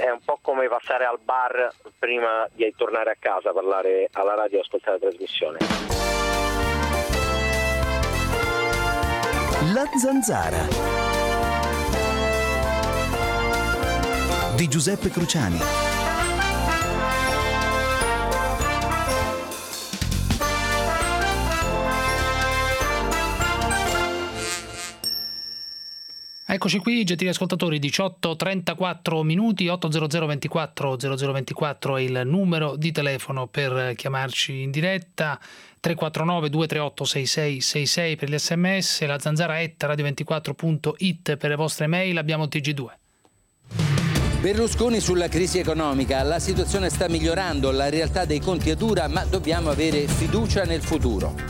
è un po' come passare al bar prima di tornare a casa, parlare alla radio e ascoltare la trasmissione. La Zanzara di Giuseppe Cruciani. Eccoci qui, gentili ascoltatori, 18:34 minuti, 800 24 0024 è il numero di telefono per chiamarci in diretta, 349 238 6666 per gli sms, la zanzara@radio24.it per le vostre mail, abbiamo il TG2. Berlusconi sulla crisi economica, la situazione sta migliorando, la realtà dei conti è dura, ma dobbiamo avere fiducia nel futuro.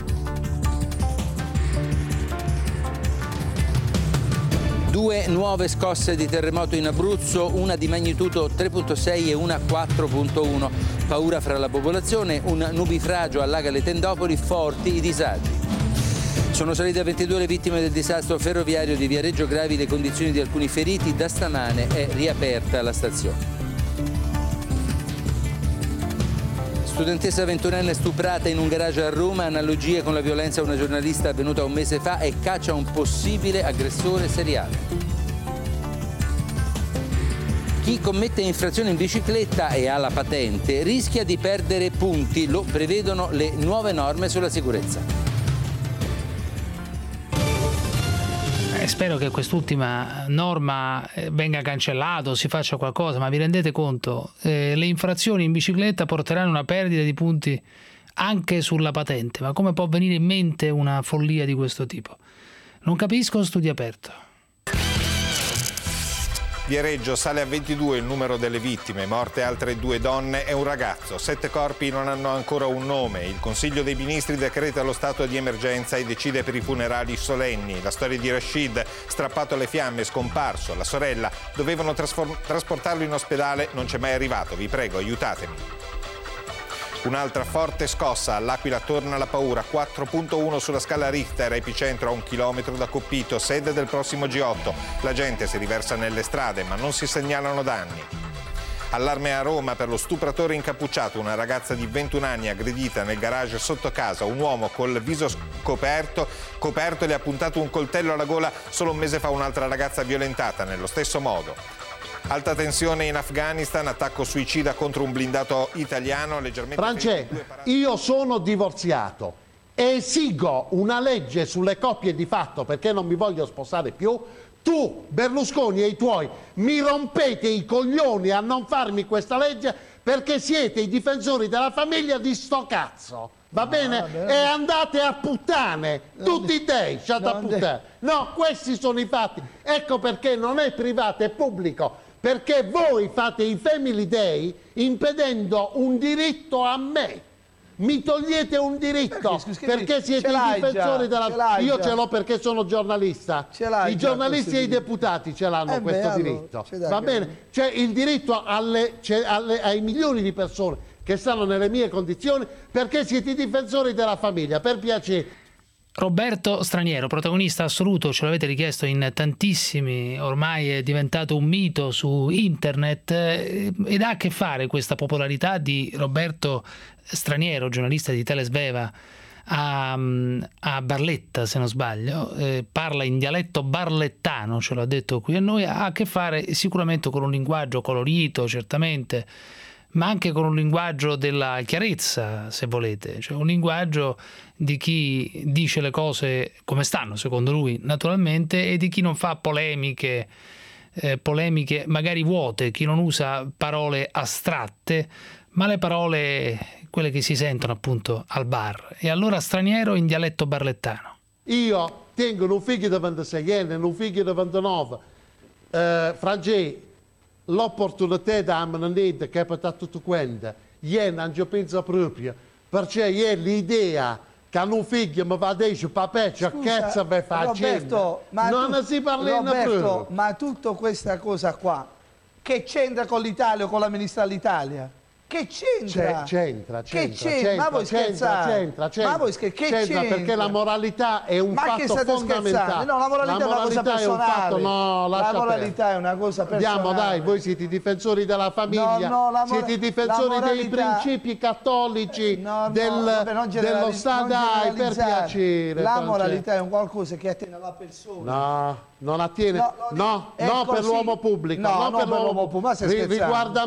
2 nuove scosse di terremoto in Abruzzo, una di magnitudo 3.6 e una 4.1. Paura fra la popolazione, un nubifragio allaga le tendopoli, forti i disagi. Sono salite a 22 le vittime del disastro ferroviario di Viareggio, gravi le condizioni di alcuni feriti, da stamane è riaperta la stazione. Studentessa 21enne stuprata in un garage a Roma, analogie con la violenza a una giornalista avvenuta un mese fa e caccia un possibile aggressore seriale. Chi commette infrazione in bicicletta e ha la patente rischia di perdere punti, lo prevedono le nuove norme sulla sicurezza. Spero che quest'ultima norma venga cancellata o si faccia qualcosa, ma vi rendete conto? Le infrazioni in bicicletta porteranno una perdita di punti anche sulla patente, ma come può venire in mente una follia di questo tipo? Non capisco, studio aperto. Viareggio sale a 22 il numero delle vittime, morte altre 2 donne e un ragazzo. 7 corpi non hanno ancora un nome. Il Consiglio dei Ministri decreta lo stato di emergenza e decide per i funerali solenni. La storia di Rashid, strappato alle fiamme, scomparso. La sorella, dovevano trasportarlo in ospedale, non c'è mai arrivato. Vi prego, aiutatemi. Un'altra forte scossa, all'Aquila torna la paura, 4.1 sulla scala Richter, epicentro a 1 chilometro da Coppito, sede del prossimo G8. La gente si riversa nelle strade, ma non si segnalano danni. Allarme a Roma per lo stupratore incappucciato, una ragazza di 21 anni aggredita nel garage sotto casa, un uomo col viso coperto le ha puntato un coltello alla gola, solo un mese fa un'altra ragazza violentata nello stesso modo. Alta tensione in Afghanistan, attacco suicida contro un blindato italiano leggermente... Francesco, io sono divorziato e esigo una legge sulle coppie di fatto perché non mi voglio sposare più. Tu, Berlusconi e i tuoi, mi rompete i coglioni a non farmi questa legge perché siete i difensori della famiglia di sto cazzo. Va bene? E andate a puttane, tutti dei, a puttane. No, questi sono i fatti. Ecco perché non è privato, è pubblico. Perché voi fate i Family Day impedendo un diritto a me. Mi togliete un diritto perché siete i difensori della... Io ce l'ho perché sono giornalista. I giornalisti e i deputati ce l'hanno questo diritto. Va bene? C'è il diritto ai milioni di persone che stanno nelle mie condizioni perché siete i difensori della famiglia. Per piacere. Roberto Straniero, protagonista assoluto, ce l'avete richiesto in tantissimi, ormai è diventato un mito su internet ed ha a che fare questa popolarità di Roberto Straniero, giornalista di Telesveva a Barletta, se non sbaglio, parla in dialetto barlettano, ce l'ha detto qui a noi, ha a che fare sicuramente con un linguaggio colorito, certamente, ma anche con un linguaggio della chiarezza, se volete, cioè un linguaggio di chi dice le cose come stanno, secondo lui, naturalmente, e di chi non fa polemiche magari vuote, chi non usa parole astratte, ma le parole, quelle che si sentono appunto al bar. E allora Straniero in dialetto barlettano. Io tengo un figlio di 26 anni, un figlio di 29. Francesco, l'opportunità da ammonire che è tutto quanto, io non ci penso proprio, perché io l'idea che un figlio mi va a dire papà, che cazzo mi facendo? Non si parla Roberto, ma tutta questa cosa qua, che c'entra con l'Italia o con la ministra dell'Italia? Che c'entra? C'entra. Ma voi scherzate? Ma voi che c'entra? Perché la moralità è un fatto fondamentale. No, la moralità è una cosa personale. La moralità è una cosa personale. Andiamo, dai, voi siete i difensori della famiglia, siete i difensori dei principi cattolici dello Stato, dai, per piacere. La moralità è un qualcosa che attiene alla persona. No, non attiene, no, per l'uomo pubblico, no, per l'uomo pubblico, riguarda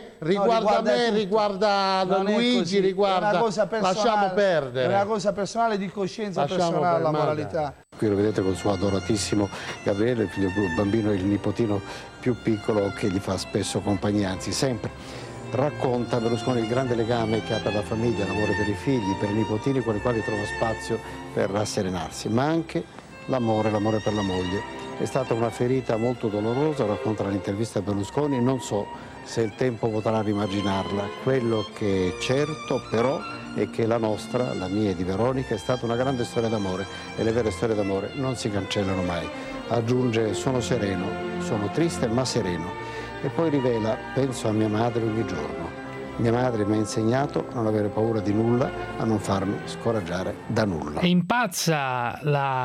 me, riguarda Luigi, riguarda, lasciamo perdere. È una cosa personale, di coscienza personale, la moralità. Qui lo vedete col suo adoratissimo Gabriele, il figlio, il bambino, il nipotino più piccolo che gli fa spesso compagnia, anzi sempre. Racconta Berlusconi il grande legame che ha per la famiglia, l'amore per i figli, per i nipotini con i quali trova spazio per rasserenarsi, ma anche l'amore per la moglie. È stata una ferita molto dolorosa, racconta nell'intervista a Berlusconi, non so se il tempo potrà rimarginarla. Quello che è certo però è che la nostra, la mia e di Veronica, è stata una grande storia d'amore e le vere storie d'amore non si cancellano mai. Aggiunge: sono sereno, sono triste ma sereno. E poi rivela: penso a mia madre ogni giorno. Mia madre mi ha insegnato a non avere paura di nulla, a non farmi scoraggiare da nulla. E impazza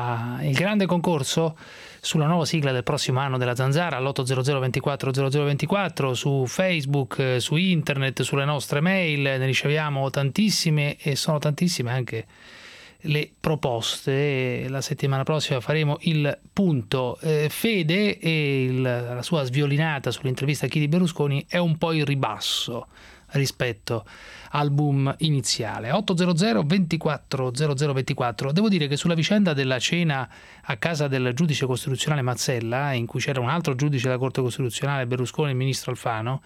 il grande concorso sulla nuova sigla del prossimo anno della Zanzara all'800 24 0024, su Facebook, su internet, sulle nostre mail. Ne riceviamo tantissime e sono tantissime anche le proposte. La settimana prossima faremo il punto. Fede e la sua sviolinata sull'intervista a Chidi Berlusconi è un po' in ribasso rispetto al boom iniziale. 800 24 0024. Devo dire che sulla vicenda della cena a casa del giudice costituzionale Mazzella, in cui c'era un altro giudice della Corte Costituzionale, Berlusconi e il ministro Alfano,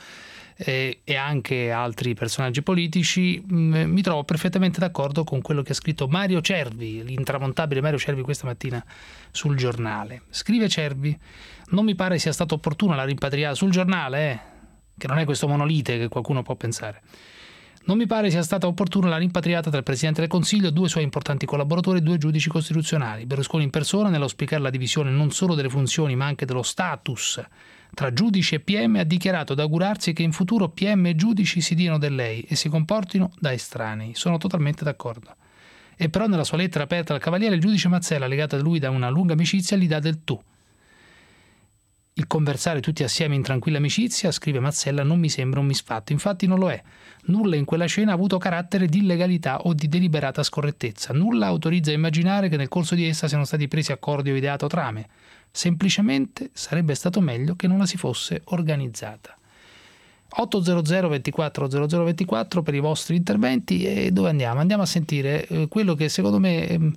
e anche altri personaggi politici, mi trovo perfettamente d'accordo con quello che ha scritto Mario Cervi, l'intramontabile Mario Cervi, questa mattina sul Giornale. Scrive Cervi: non mi pare sia stata opportuna la rimpatriata sul Giornale, che non è questo monolite che qualcuno può pensare. Non mi pare sia stata opportuna la rimpatriata tra il Presidente del Consiglio, 2 suoi importanti collaboratori e 2 giudici costituzionali. Berlusconi in persona, nell'auspicare la divisione non solo delle funzioni ma anche dello status tra giudici e PM, ha dichiarato ad augurarsi che in futuro PM e giudici si diano del lei e si comportino da estranei. Sono totalmente d'accordo. E però nella sua lettera aperta al Cavaliere, il giudice Mazzella, legato a lui da una lunga amicizia, gli dà del tu. Il conversare tutti assieme in tranquilla amicizia, scrive Mazzella, non mi sembra un misfatto, infatti non lo è. Nulla in quella scena ha avuto carattere di illegalità o di deliberata scorrettezza. Nulla autorizza a immaginare che nel corso di essa siano stati presi accordi o ideato trame. Semplicemente sarebbe stato meglio che non la si fosse organizzata. 800 24 0024 per i vostri interventi. E dove andiamo? Andiamo a sentire quello che secondo me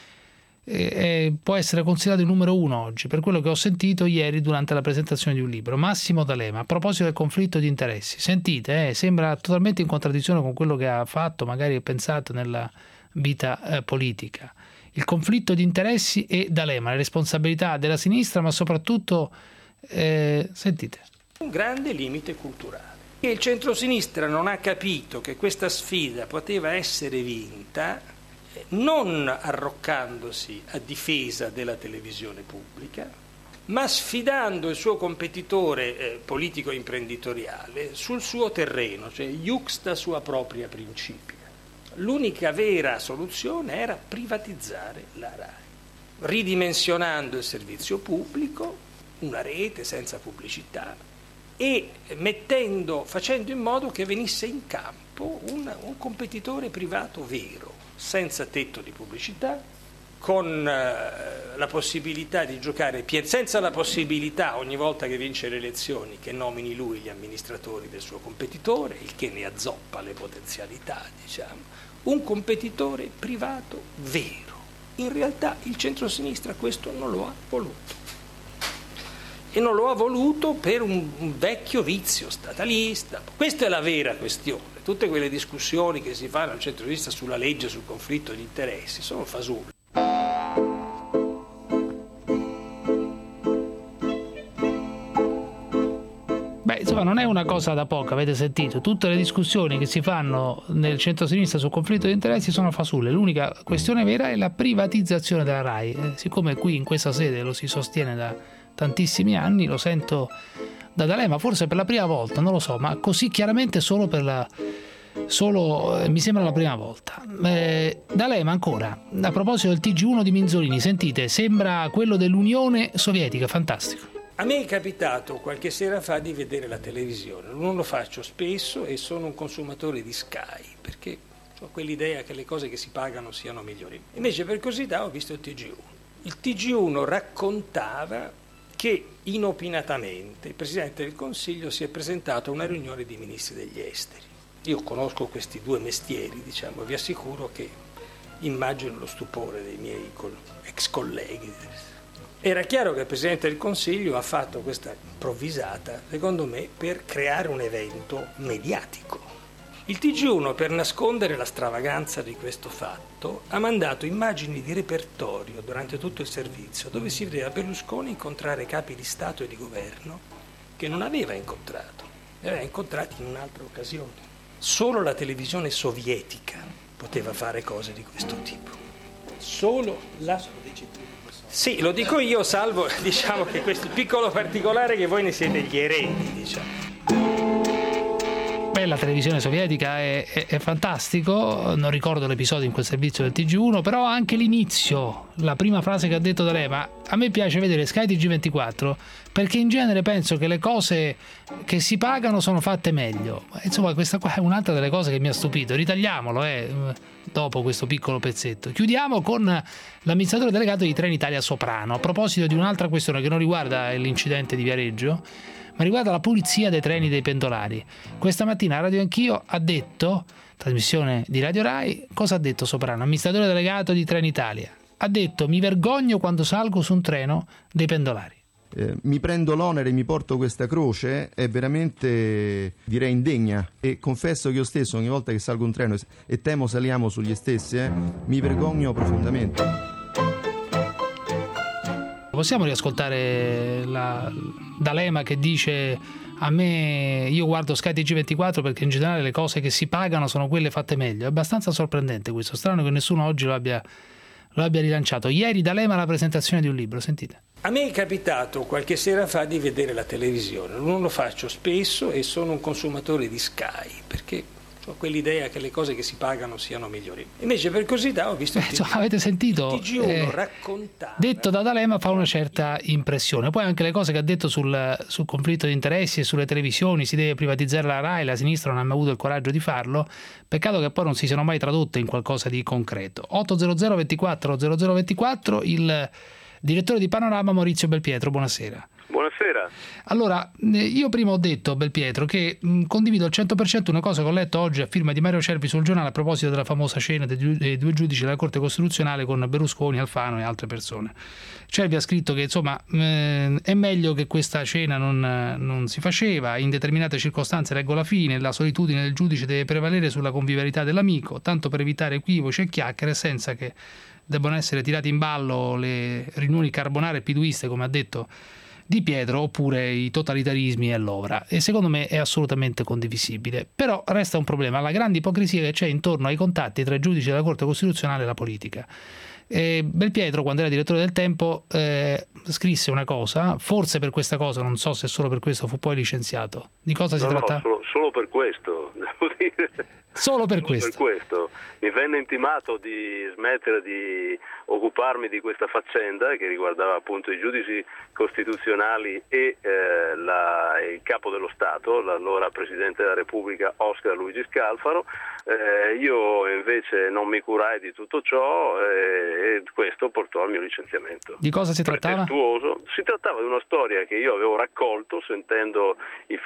può essere considerato il numero 1 oggi, per quello che ho sentito ieri durante la presentazione di un libro. Massimo D'Alema, a proposito del conflitto di interessi. Sentite, sembra totalmente in contraddizione con quello che ha fatto, magari pensato nella vita politica. Il conflitto di interessi e D'Alema, le responsabilità della sinistra, ma soprattutto, sentite. Un grande limite culturale. E il centrosinistra non ha capito che questa sfida poteva essere vinta non arroccandosi a difesa della televisione pubblica, ma sfidando il suo competitore politico-imprenditoriale sul suo terreno, cioè iuxta sua propria principia. L'unica vera soluzione era privatizzare la RAI, ridimensionando il servizio pubblico, una rete senza pubblicità, e facendo in modo che venisse in campo un competitore privato vero, senza tetto di pubblicità, con la possibilità di giocare, senza la possibilità ogni volta che vince le elezioni che nomini lui gli amministratori del suo competitore, il che ne azzoppa le potenzialità, diciamo. Un competitore privato vero. In realtà il centrosinistra questo non lo ha voluto. E non lo ha voluto per un vecchio vizio statalista. Questa è la vera questione. Tutte quelle discussioni che si fanno al centro-sinistra sulla legge, sul conflitto di interessi, sono fasulli. Beh, insomma, non è una cosa da poco, avete sentito. Tutte le discussioni che si fanno nel centro-sinistra sul conflitto di interessi sono fasulle. L'unica questione vera è la privatizzazione della RAI. Siccome qui in questa sede lo si sostiene da tantissimi anni, lo sento da D'Alema, forse per la prima volta, non lo so, ma così chiaramente mi sembra la prima volta. D'Alema ancora, a proposito del TG1 di Minzolini, sentite, sembra quello dell'Unione Sovietica, fantastico. A me è capitato qualche sera fa di vedere la televisione, non lo faccio spesso e sono un consumatore di Sky, perché ho quell'idea che le cose che si pagano siano migliori. Invece per curiosità ho visto il TG1. Il TG1 raccontava che inopinatamente il Presidente del Consiglio si è presentato a una riunione di ministri degli esteri. Io conosco questi due mestieri, diciamo, vi assicuro che immagino lo stupore dei miei ex colleghi. Era chiaro che il Presidente del Consiglio ha fatto questa improvvisata, secondo me, per creare un evento mediatico. Il TG1, per nascondere la stravaganza di questo fatto, ha mandato immagini di repertorio durante tutto il servizio, dove si vedeva Berlusconi incontrare capi di Stato e di Governo che non aveva incontrato, li aveva incontrati in un'altra occasione. Solo la televisione sovietica poteva fare cose di questo tipo. Solo la... Sì, lo dico io, salvo, diciamo, che questo piccolo particolare che voi ne siete gli eredi, diciamo. La televisione sovietica è fantastico, non ricordo l'episodio in quel servizio del TG1, però anche l'inizio, la prima frase che ha detto D'Alema, a me piace vedere Sky TG24 perché in genere penso che le cose che si pagano sono fatte meglio. Insomma, questa qua è un'altra delle cose che mi ha stupito. Ritagliamolo dopo questo piccolo pezzetto. Chiudiamo con l'amministratore delegato di Trenitalia Soprano, a proposito di un'altra questione che non riguarda l'incidente di Viareggio, ma riguarda la pulizia dei treni dei pendolari. Questa mattina a Radio Anch'io ha detto, trasmissione di Radio Rai, cosa ha detto Soprano, amministratore delegato di Trenitalia? Ha detto: mi vergogno quando salgo su un treno dei pendolari. Mi prendo l'onere, mi porto questa croce, è veramente, direi, indegna, e confesso che io stesso ogni volta che salgo un treno, e temo saliamo sugli stessi, mi vergogno profondamente. Possiamo riascoltare D'Alema che dice: io guardo Sky TG24 perché in generale le cose che si pagano sono quelle fatte meglio. È abbastanza sorprendente questo, strano che nessuno oggi lo abbia rilanciato. Ieri D'Alema alla presentazione di un libro, sentite. A me è capitato qualche sera fa di vedere la televisione, non lo faccio spesso e sono un consumatore di Sky, perché ho quell'idea che le cose che si pagano siano migliori. Invece per curiosità ho visto il TG1. Avete sentito? Il TG1 raccontava. Detto da D'Alema fa una certa impressione. Poi anche le cose che ha detto sul conflitto di interessi e sulle televisioni, si deve privatizzare la Rai, la sinistra non ha mai avuto il coraggio di farlo. Peccato che poi non si siano mai tradotte in qualcosa di concreto. 800 24 0024, il direttore di Panorama Maurizio Belpietro, buonasera. Buonasera. Allora, io prima ho detto, Belpietro, che condivido al 100% una cosa che ho letto oggi a firma di Mario Cervi sul Giornale a proposito della famosa cena dei due giudici della Corte Costituzionale con Berlusconi, Alfano e altre persone. Cervi ha scritto che insomma è meglio che questa cena non si faceva, in determinate circostanze, leggo la fine, la solitudine del giudice deve prevalere sulla convivialità dell'amico, tanto per evitare equivoci e chiacchiere senza che debbano essere tirati in ballo le riunioni carbonare e piduiste, come ha detto Di Pietro, oppure i totalitarismi e l'ovra, e secondo me è assolutamente condivisibile. Però resta un problema, la grande ipocrisia che c'è intorno ai contatti tra i giudici della Corte Costituzionale e la politica. Belpietro, quando era direttore del Tempo, scrisse una cosa, forse per questa cosa, non so se solo per questo fu poi licenziato. Di cosa si tratta? No, solo per questo, devo dire. Solo per questo. Per questo mi venne intimato di smettere di occuparmi di questa faccenda che riguardava appunto i giudici costituzionali e il capo dello Stato, l'allora Presidente della Repubblica Oscar Luigi Scalfaro. Io invece non mi curai di tutto ciò e questo portò al mio licenziamento. Di cosa si trattava? Si trattava di una storia che io avevo raccolto sentendo le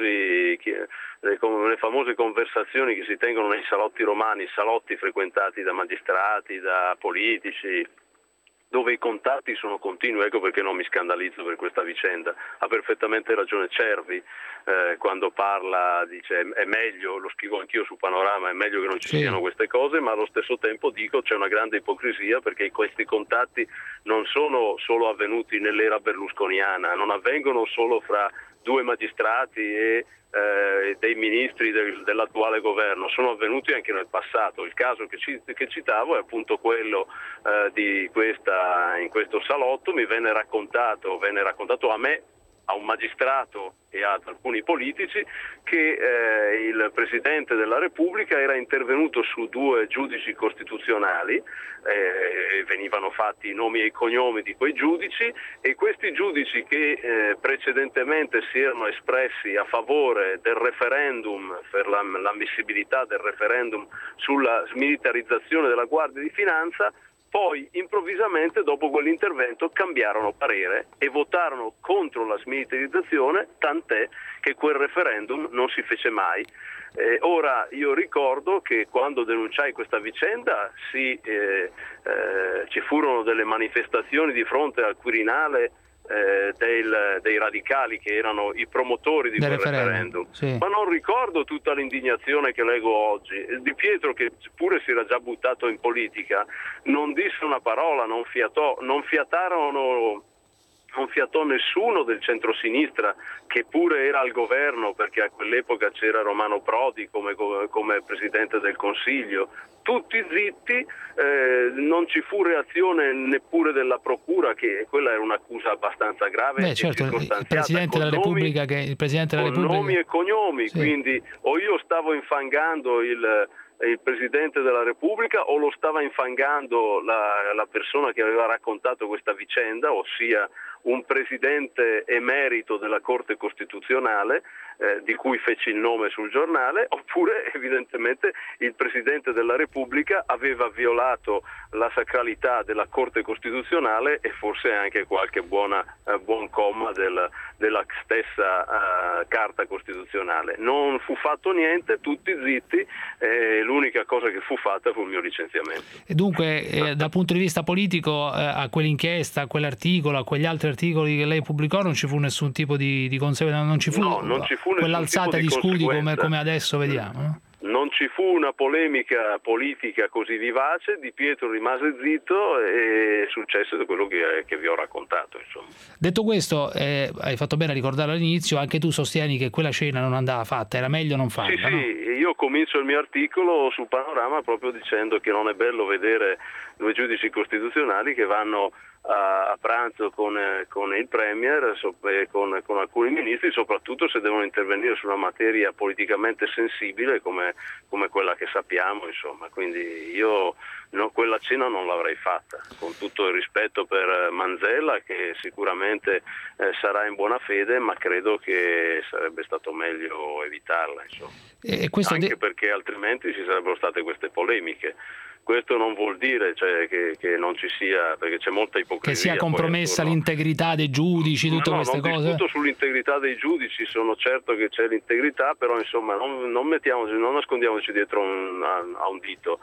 famose conversazioni che si tengono nei salotti romani, salotti frequentati da magistrati, da politici, dove i contatti sono continui. Ecco perché non mi scandalizzo per questa vicenda. Ha perfettamente ragione Cervi quando parla, dice è meglio, lo scrivo anch'io su Panorama, è meglio che non ci siano queste cose, ma allo stesso tempo dico c'è una grande ipocrisia, perché questi contatti non sono solo avvenuti nell'era berlusconiana, non avvengono solo fra due magistrati e dei ministri dell'attuale governo, sono avvenuti anche nel passato. Il caso che citavo è appunto quello in questo salotto. Mi venne raccontato a me a un magistrato e ad alcuni politici che il Presidente della Repubblica era intervenuto su 2 giudici costituzionali, venivano fatti i nomi e i cognomi di quei giudici, e questi giudici che precedentemente si erano espressi a favore del referendum, per l'ammissibilità del referendum sulla smilitarizzazione della Guardia di Finanza, poi improvvisamente dopo quell'intervento cambiarono parere e votarono contro la smilitarizzazione, tant'è che quel referendum non si fece mai. Ora io ricordo che quando denunciai questa vicenda ci furono delle manifestazioni di fronte al Quirinale dei radicali che erano i promotori di quel referendum. Sì. Ma non ricordo tutta l'indignazione che leggo oggi. Di Pietro, che pure si era già buttato in politica, non disse una parola, non fiatò nessuno del centrosinistra, che pure era al governo, perché a quell'epoca c'era Romano Prodi come Presidente del Consiglio. Tutti zitti, non ci fu reazione neppure della Procura, che quella era un'accusa abbastanza grave. Certo, il Presidente della Repubblica nomi e cognomi, sì. Quindi o io stavo infangando il Presidente della Repubblica o lo stava infangando la persona che aveva raccontato questa vicenda, ossia un presidente emerito della Corte Costituzionale, di cui feci il nome sul giornale, oppure evidentemente il Presidente della Repubblica aveva violato la sacralità della Corte Costituzionale e forse anche qualche buon comma della stessa Carta Costituzionale. Non fu fatto niente, tutti zitti, l'unica cosa che fu fatta fu il mio licenziamento. E dunque dal punto di vista politico a quell'inchiesta, a quell'articolo, a quegli altri articoli che lei pubblicò non ci fu nessun tipo di conseguenza, non ci fu quell'alzata di scudi come adesso vediamo, no? Non ci fu una polemica politica così vivace, Di Pietro rimase zitto e successe quello che vi ho raccontato, insomma. Detto questo, hai fatto bene a ricordarlo all'inizio, anche tu sostieni che quella cena non andava fatta, era meglio non farla. Sì, no? Io comincio il mio articolo su Panorama proprio dicendo che non è bello vedere 2 giudici costituzionali che vanno a pranzo con il Premier e con alcuni ministri, soprattutto se devono intervenire su una materia politicamente sensibile come quella che sappiamo, insomma. Quindi io quella cena non l'avrei fatta, con tutto il rispetto per Manzella, che sicuramente sarà in buona fede, ma credo che sarebbe stato meglio evitarla, insomma. Anche perché altrimenti ci sarebbero state queste polemiche. Questo non vuol dire che non ci sia, perché c'è molta ipocrisia. Che sia compromessa l'integrità dei giudici, tutte queste cose? Non discuto sull'integrità dei giudici, sono certo che c'è l'integrità, però insomma non nascondiamoci dietro a un dito.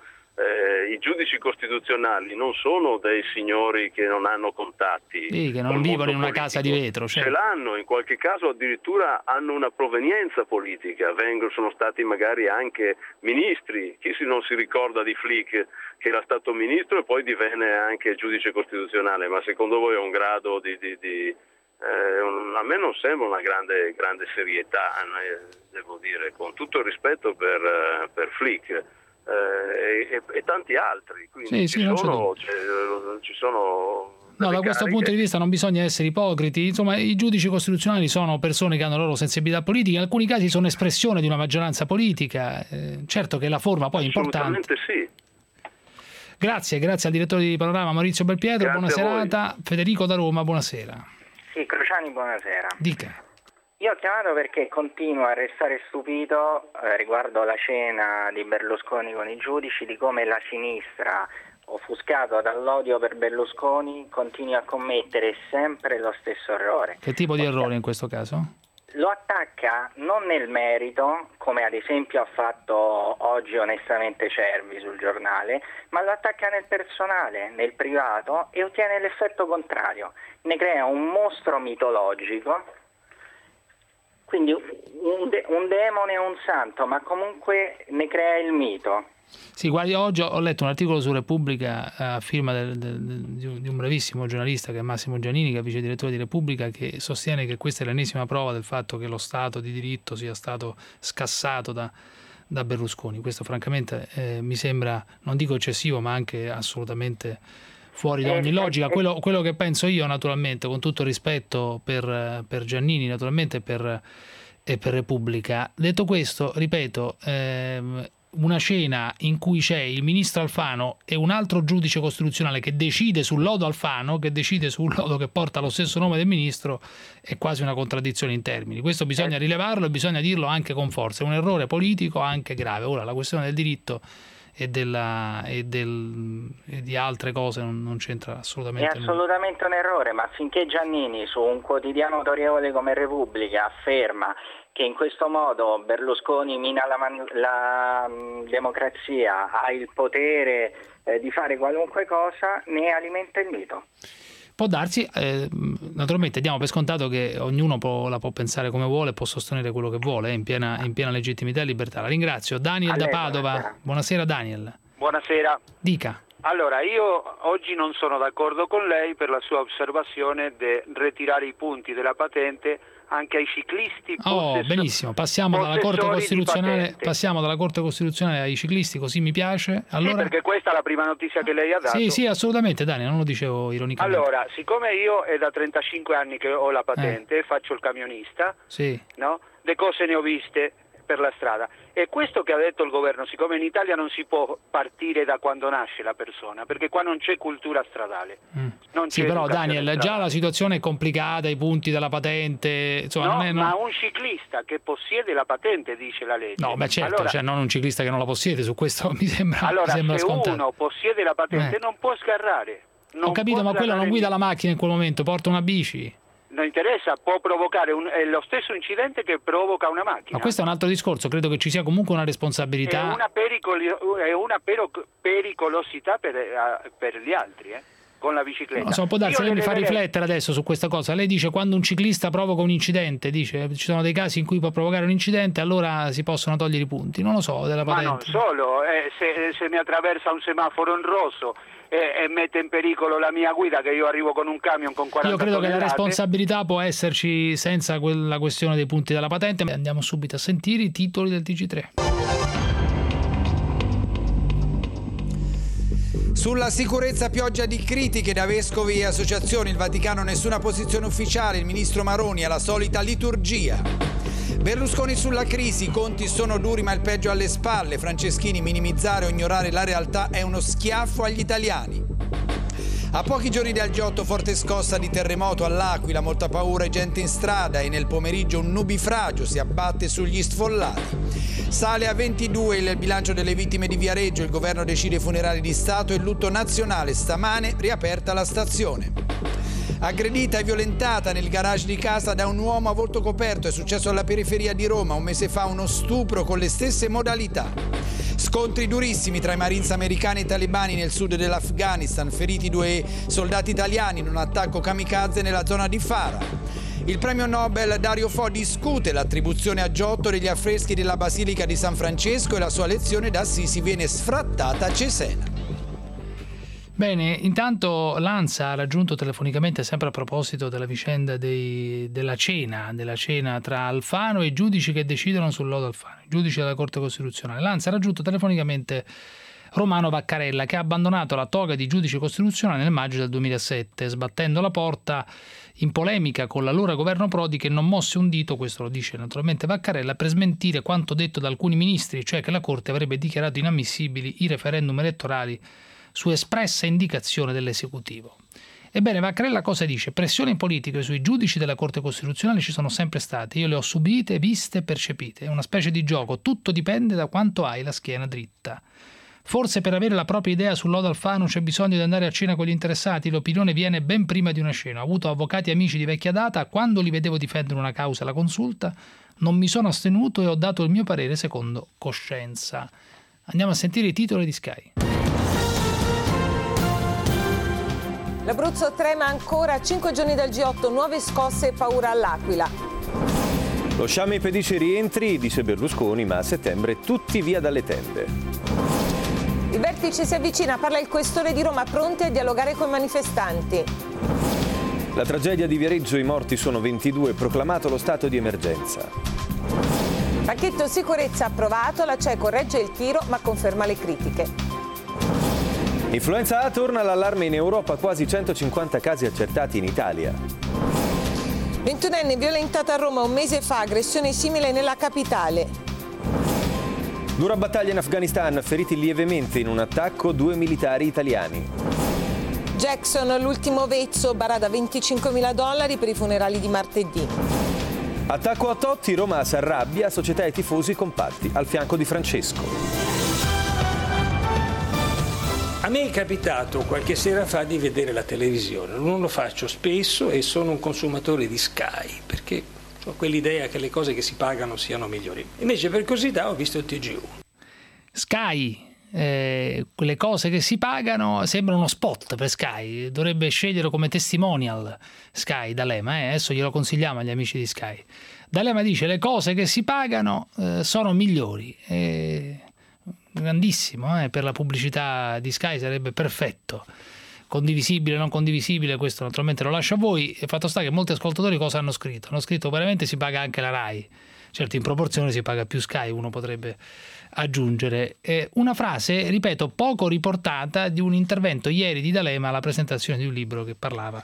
I giudici costituzionali non sono dei signori che non hanno contatti, sì, che non vivono in una casa di vetro, Ce l'hanno, in qualche caso addirittura hanno una provenienza politica, sono stati magari anche ministri. Chi non si ricorda di Flick, che era stato ministro e poi divenne anche giudice costituzionale? Ma secondo voi è un grado a me non sembra una grande serietà, devo dire, con tutto il rispetto per Flick. E tanti altri, quindi ci sono No, da questo punto di vista non bisogna essere ipocriti. Insomma, i giudici costituzionali sono persone che hanno la loro sensibilità politica, in alcuni casi sono espressione di una maggioranza politica. Certo che la forma poi è importante. Assolutamente sì. Grazie al direttore di Panorama Maurizio Belpietro, buona serata. Federico da Roma, buonasera. Sì, Crociani, buonasera. Dica. Io ho chiamato perché continuo a restare stupito riguardo la cena di Berlusconi con i giudici, di come la sinistra, offuscato dall'odio per Berlusconi, continui a commettere sempre lo stesso errore. Che tipo di errore in questo caso? Lo attacca non nel merito, come ad esempio ha fatto oggi onestamente Cervi sul giornale, ma lo attacca nel personale, nel privato, e ottiene l'effetto contrario. Ne crea un mostro mitologico. Quindi un demone e un santo, ma comunque ne crea il mito. Sì, guardi, oggi ho letto un articolo su Repubblica a firma di un bravissimo giornalista che è Massimo Giannini, che è vice direttore di Repubblica, che sostiene che questa è l'ennesima prova del fatto che lo Stato di diritto sia stato scassato da Berlusconi. Questo francamente mi sembra, non dico eccessivo, ma anche assolutamente fuori da ogni logica. Quello che penso io, naturalmente, con tutto il rispetto per Giannini, naturalmente, e per Repubblica. Detto questo, ripeto, una cena in cui c'è il ministro Alfano e un altro giudice costituzionale che decide sul lodo Alfano, che decide sul lodo che porta lo stesso nome del ministro, è quasi una contraddizione in termini. Questo bisogna rilevarlo e bisogna dirlo anche con forza. È un errore politico anche grave. Ora, la questione del diritto e di altre cose non c'entra assolutamente nulla. È assolutamente un errore, ma finché Giannini su un quotidiano autorevole come Repubblica afferma che in questo modo Berlusconi mina la democrazia, ha il potere di fare qualunque cosa, ne alimenta il mito. Può darsi, naturalmente diamo per scontato che ognuno la può pensare come vuole, può sostenere quello che vuole, in piena legittimità e libertà. La ringrazio. Daniel da Padova. Buonasera Daniel. Buonasera. Dica. Allora, io oggi non sono d'accordo con lei per la sua osservazione di ritirare i punti della patente anche ai ciclisti. Benissimo, passiamo dalla Corte Costituzionale ai ciclisti, così mi piace. Allora... Sì, perché questa è la prima notizia che lei ha dato. Sì, assolutamente Daniel, non lo dicevo ironicamente. Allora, siccome io è da 35 anni che ho la patente, faccio il camionista, no? Le cose ne ho viste per la strada. E questo che ha detto il governo, siccome in Italia non si può partire da quando nasce la persona, perché qua non c'è cultura stradale. Sì, però Daniel, stradale. Già la situazione è complicata, i punti della patente... Insomma, ma un ciclista che possiede la patente, dice la legge. No, beh certo, allora, non un ciclista che non la possiede, su questo mi sembra se scontato. Uno possiede la patente non può sgarrare. Ho capito, ma quello non guida la macchina in quel momento, porta una bici. Non interessa, può provocare è lo stesso incidente che provoca una macchina. Ma questo è un altro discorso, credo che ci sia comunque una responsabilità. È una pericolosità per gli altri, con la bicicletta. No, può darsi, lei mi fa riflettere adesso su questa cosa. Lei dice quando un ciclista provoca un incidente, dice ci sono dei casi in cui può provocare un incidente, allora si possono togliere i punti. Non lo so, della patente. Ma non solo, se mi attraversa un semaforo in rosso e mette in pericolo la mia guida, che io arrivo con un camion con 40 Io credo tonnellate. Che la responsabilità può esserci senza la questione dei punti della patente. Andiamo subito a sentire i titoli del TG3. Sulla sicurezza pioggia di critiche da vescovi e associazioni, il Vaticano nessuna posizione ufficiale, il ministro Maroni alla solita liturgia. Berlusconi sulla crisi, i conti sono duri ma il peggio alle spalle, Franceschini minimizzare o ignorare la realtà è uno schiaffo agli italiani. A pochi giorni dal G8 forte scossa di terremoto all'Aquila, molta paura e gente in strada e nel pomeriggio un nubifragio si abbatte sugli sfollati. Sale a 22 il bilancio delle vittime di Viareggio, il governo decide funerali di Stato e lutto nazionale, stamane riaperta la stazione. Aggredita e violentata nel garage di casa da un uomo a volto coperto, è successo alla periferia di Roma, un mese fa uno stupro con le stesse modalità. Scontri durissimi tra i Marines americani e i talebani nel sud dell'Afghanistan, feriti 2 soldati italiani in un attacco kamikaze nella zona di Farah. Il premio Nobel Dario Fo discute l'attribuzione a Giotto degli affreschi della Basilica di San Francesco e la sua lezione da Assisi viene sfrattata a Cesena. Bene, intanto l'ANSA ha raggiunto telefonicamente, sempre a proposito della vicenda della cena tra Alfano e i giudici che decidono sul lodo Alfano, i giudici della Corte Costituzionale. L'ANSA ha raggiunto telefonicamente Romano Vaccarella, che ha abbandonato la toga di giudice costituzionale nel maggio del 2007, sbattendo la porta in polemica con l'allora governo Prodi, che non mosse un dito, questo lo dice naturalmente Vaccarella, per smentire quanto detto da alcuni ministri, cioè che la Corte avrebbe dichiarato inammissibili i referendum elettorali su espressa indicazione dell'esecutivo. Ebbene, Vaccarella cosa dice? Pressioni politiche sui giudici della Corte Costituzionale ci sono sempre state, io le ho subite, viste, percepite. È una specie di gioco, tutto dipende da quanto hai la schiena dritta. Forse per avere la propria idea sul lodo Alfano c'è bisogno di andare a cena con gli interessati, l'opinione viene ben prima di una cena. Ho avuto avvocati e amici di vecchia data, quando li vedevo difendere una causa alla consulta, non mi sono astenuto e ho dato il mio parere secondo coscienza. Andiamo a sentire i titoli di Sky. L'Abruzzo trema ancora a 5 giorni dal G8, nuove scosse e paura all'Aquila. Lo sciame impedisce rientri, dice Berlusconi, ma a settembre tutti via dalle tende. Il vertice si avvicina, parla il questore di Roma, pronti a dialogare con i manifestanti. La tragedia di Viareggio, i morti sono 22, proclamato lo stato di emergenza. Pacchetto sicurezza approvato, la CE corregge il tiro ma conferma le critiche. Influenza A, torna l'allarme in Europa, quasi 150 casi accertati in Italia. 21enne violentata a Roma un mese fa, aggressione simile nella capitale. Dura battaglia in Afghanistan, feriti lievemente in un attacco 2 militari italiani. Jackson, l'ultimo vezzo, barada $25.000 per i funerali di martedì. Attacco a Totti, Roma s'arrabbia, società e tifosi compatti, al fianco di Francesco. A me è capitato qualche sera fa di vedere la televisione, non lo faccio spesso e sono un consumatore di Sky, perché ho quell'idea che le cose che si pagano siano migliori. Invece per curiosità ho visto il TG1. Sky, quelle cose che si pagano, sembra uno spot per Sky, dovrebbe scegliere come testimonial Sky D'Alema, adesso glielo consigliamo agli amici di Sky. D'Alema dice le cose che si pagano sono migliori. Grandissimo, per la pubblicità di Sky sarebbe perfetto. Condivisibile, non condivisibile, questo naturalmente lo lascio a voi. E fatto sta che molti ascoltatori cosa hanno scritto? Hanno scritto veramente si paga anche la Rai. Certo, in proporzione si paga più Sky, uno potrebbe aggiungere. Una frase, ripeto, poco riportata di un intervento ieri di D'Alema alla presentazione di un libro che parlava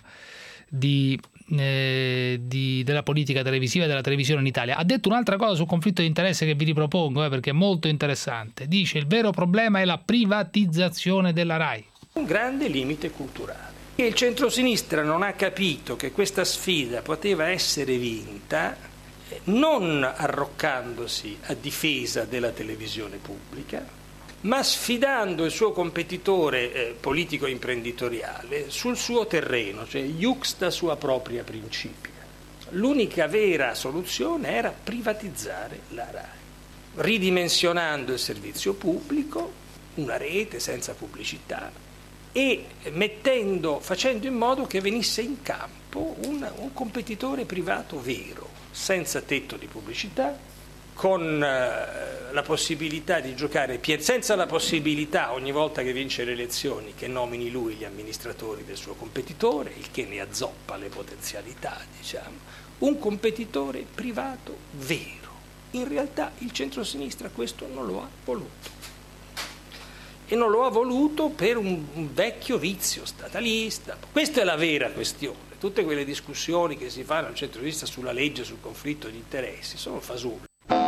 della politica televisiva e della televisione in Italia. Ha detto un'altra cosa sul conflitto di interesse che vi ripropongo perché è molto interessante. Dice: il vero problema è la privatizzazione della Rai. Un grande limite culturale. E il centrosinistra non ha capito che questa sfida poteva essere vinta non arroccandosi a difesa della televisione pubblica, ma sfidando il suo competitore politico-imprenditoriale sul suo terreno, cioè iuxta sua propria principia. L'unica vera soluzione era privatizzare la Rai, ridimensionando il servizio pubblico, una rete senza pubblicità, e facendo in modo che venisse in campo un competitore privato vero, senza tetto di pubblicità, con la possibilità di giocare, senza la possibilità ogni volta che vince le elezioni che nomini lui gli amministratori del suo competitore, il che ne azzoppa le potenzialità, diciamo, un competitore privato vero. In realtà il centrosinistra questo non lo ha voluto. E non lo ha voluto per un vecchio vizio statalista. Questa è la vera questione. Tutte quelle discussioni che si fanno al centro-sinistra sulla legge, sul conflitto di interessi, sono fasulli.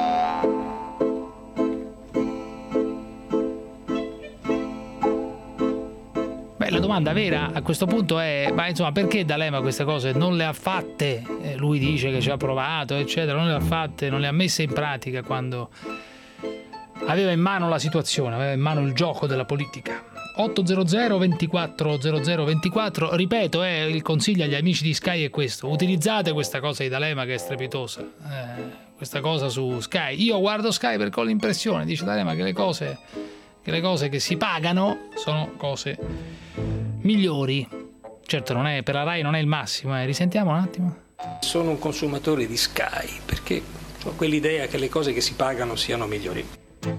La domanda vera a questo punto è: ma insomma, perché D'Alema queste cose non le ha fatte? Lui dice che ci ha provato, eccetera, non le ha fatte, non le ha messe in pratica quando aveva in mano la situazione, aveva in mano il gioco della politica. 800 24 00 24, ripeto, il consiglio agli amici di Sky è questo: utilizzate questa cosa di D'Alema che è strepitosa, questa cosa su Sky. Io guardo Sky perché ho l'impressione, dice D'Alema, che le cose che si pagano sono cose migliori. Certo, non è, per la Rai non è il massimo, risentiamo un attimo. Sono un consumatore di Sky perché ho quell'idea che le cose che si pagano siano migliori.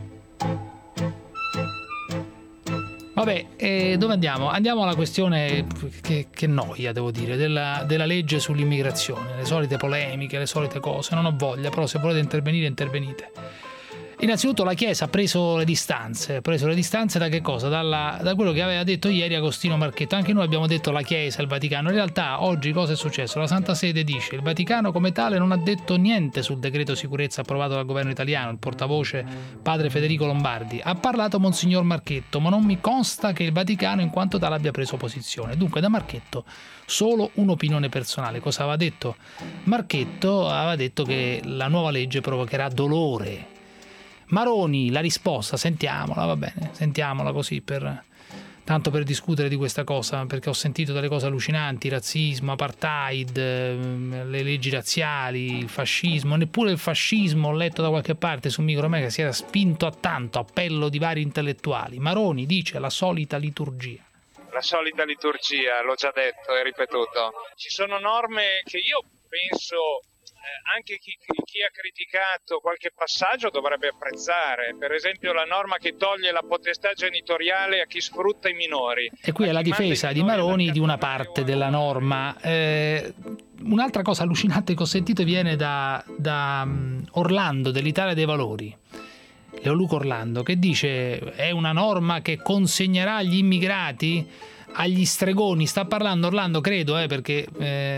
Vabbè, dove andiamo? Andiamo alla questione che noia, devo dire, della legge sull'immigrazione, le solite polemiche, le solite cose. Non ho voglia, però se volete intervenire, intervenite. Innanzitutto la Chiesa ha preso le distanze da che cosa? Da quello che aveva detto ieri Agostino Marchetto. Anche noi abbiamo detto la Chiesa, il Vaticano. In realtà oggi cosa è successo? La Santa Sede dice: il Vaticano come tale non ha detto niente sul decreto sicurezza approvato dal governo italiano. Il portavoce padre Federico Lombardi: ha parlato Monsignor Marchetto, ma non mi consta che il Vaticano in quanto tale abbia preso posizione. Dunque da Marchetto solo un'opinione personale. Cosa aveva detto Marchetto? Aveva detto che la nuova legge provocherà dolore. Maroni, la risposta, sentiamola, va bene, sentiamola così tanto per discutere di questa cosa, perché ho sentito delle cose allucinanti: razzismo, apartheid, le leggi razziali, il fascismo. Neppure il fascismo ho letto da qualche parte su Micromega si era spinto a tanto, appello di vari intellettuali. Maroni dice la solita liturgia. La solita liturgia, l'ho già detto e ripetuto. Ci sono norme che io penso anche chi ha criticato qualche passaggio dovrebbe apprezzare, per esempio la norma che toglie la potestà genitoriale a chi sfrutta i minori. E qui è la difesa di Maroni di una parte della norma. Un'altra cosa allucinante che ho sentito viene da Orlando dell'Italia dei Valori, Leoluca Orlando, che dice è una norma che consegnerà gli immigrati agli stregoni. Sta parlando Orlando, credo, perché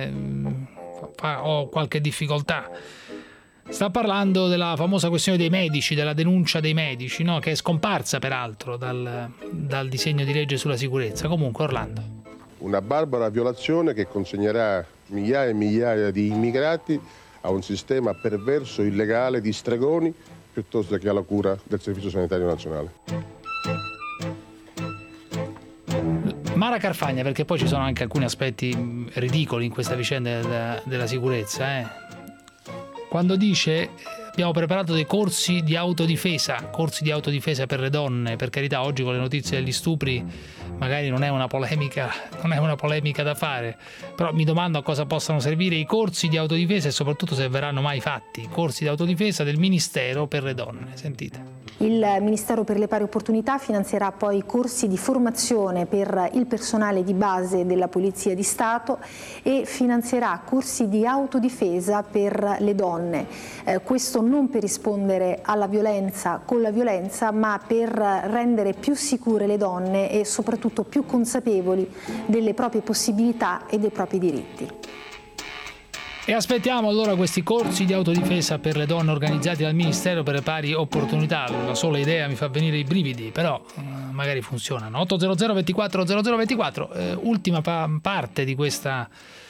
ho qualche difficoltà. Sta parlando della famosa questione dei medici, della denuncia dei medici, no? Che è scomparsa peraltro dal disegno di legge sulla sicurezza. Comunque, Orlando. Una barbara violazione che consegnerà migliaia e migliaia di immigrati a un sistema perverso, illegale, di stregoni, piuttosto che alla cura del Servizio Sanitario Nazionale. Mara Carfagna, perché poi ci sono anche alcuni aspetti ridicoli in questa vicenda della sicurezza, Quando dice abbiamo preparato dei corsi di autodifesa per le donne, per carità, oggi con le notizie degli stupri magari non è una polemica da fare, però mi domando a cosa possano servire i corsi di autodifesa e soprattutto se verranno mai fatti, corsi di autodifesa del Ministero per le donne. Sentite. Il Ministero per le Pari Opportunità finanzierà poi corsi di formazione per il personale di base della Polizia di Stato e finanzierà corsi di autodifesa per le donne. Questo non per rispondere alla violenza con la violenza, ma per rendere più sicure le donne e soprattutto più consapevoli delle proprie possibilità e dei propri diritti. E aspettiamo allora questi corsi di autodifesa per le donne organizzati dal Ministero per le Pari Opportunità. La sola idea mi fa venire i brividi, però magari funzionano. 800 24 0024, ultima parte di questo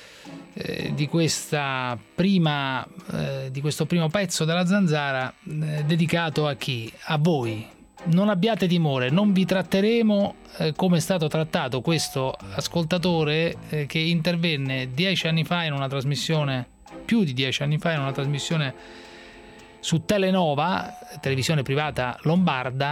primo pezzo della Zanzara, dedicato a chi? A voi. Non abbiate timore, non vi tratteremo come è stato trattato questo ascoltatore che intervenne 10 anni fa in una trasmissione, più di 10 anni fa, in una trasmissione su Telenova, televisione privata lombarda,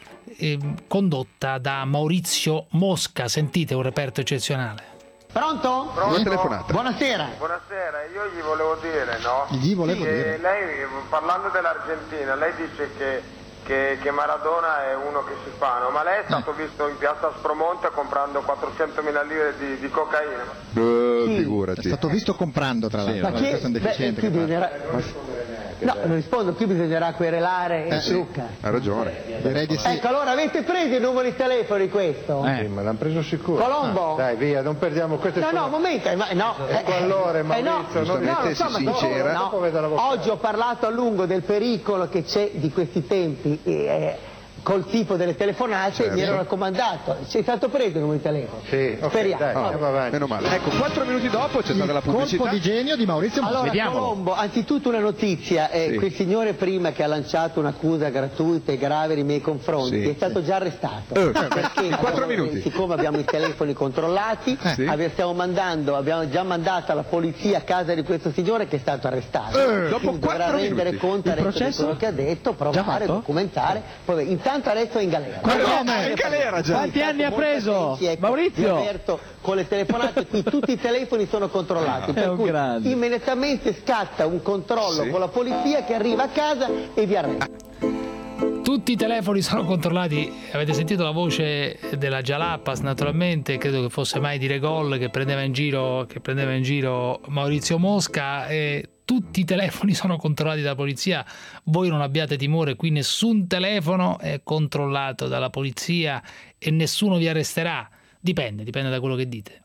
condotta da Maurizio Mosca. Sentite un reperto eccezionale. Pronto? Una telefonata. Buonasera. Buonasera, io gli volevo dire, no? Dire. Lei, parlando dell'Argentina, lei dice che Maradona è uno che si fa, no? Ma lei è stato visto in piazza Aspromonte comprando 400.000 lire di cocaina? Figurati. È stato visto comprando, tra l'altro. Ma che? È un deficiente. No, non rispondo, qui bisognerà querelare Luca. Ha ragione. Direi di sì. Ecco, allora avete preso i numeri di telefono di questo? Ma l'hanno preso sicuro. Colombo? Dai, via, non perdiamo questo. No, momento, no. Allora, Maurizio, sincera. Oggi ho parlato a lungo del pericolo che c'è di questi tempi. Col tipo delle telefonate mi ero raccomandato. Sei stato preso il numero di telefono? Sì, speriamo. Dai, andiamo avanti. Meno male. Ecco, 4 minuti dopo c'è stata la pubblicità. Colpo di genio di Maurizio Mosca. Allora, Colombo, anzitutto una notizia, quel signore prima che ha lanciato un'accusa gratuita e grave nei miei confronti è stato già arrestato. Perché 4 minuti. Siccome abbiamo i telefoni controllati, abbiamo già mandato la polizia a casa di questo signore che è stato arrestato. Dopo 4 dovrà rendere conto di quello che ha detto, provare, documentare, poi intanto adesso è in galera. In galera già. Quanti anni ha preso? Maurizio? Con le telefonate qui tutti i telefoni sono controllati, per cui immediatamente scatta un controllo con la polizia che arriva a casa e vi arresta. Tutti i telefoni sono controllati. Avete sentito la voce della Jalapas, naturalmente, credo che fosse Mai di Regol che prendeva in giro Maurizio Mosca. Tutti i telefoni sono controllati dalla polizia, voi non abbiate timore, qui nessun telefono è controllato dalla polizia e nessuno vi arresterà, dipende da quello che dite.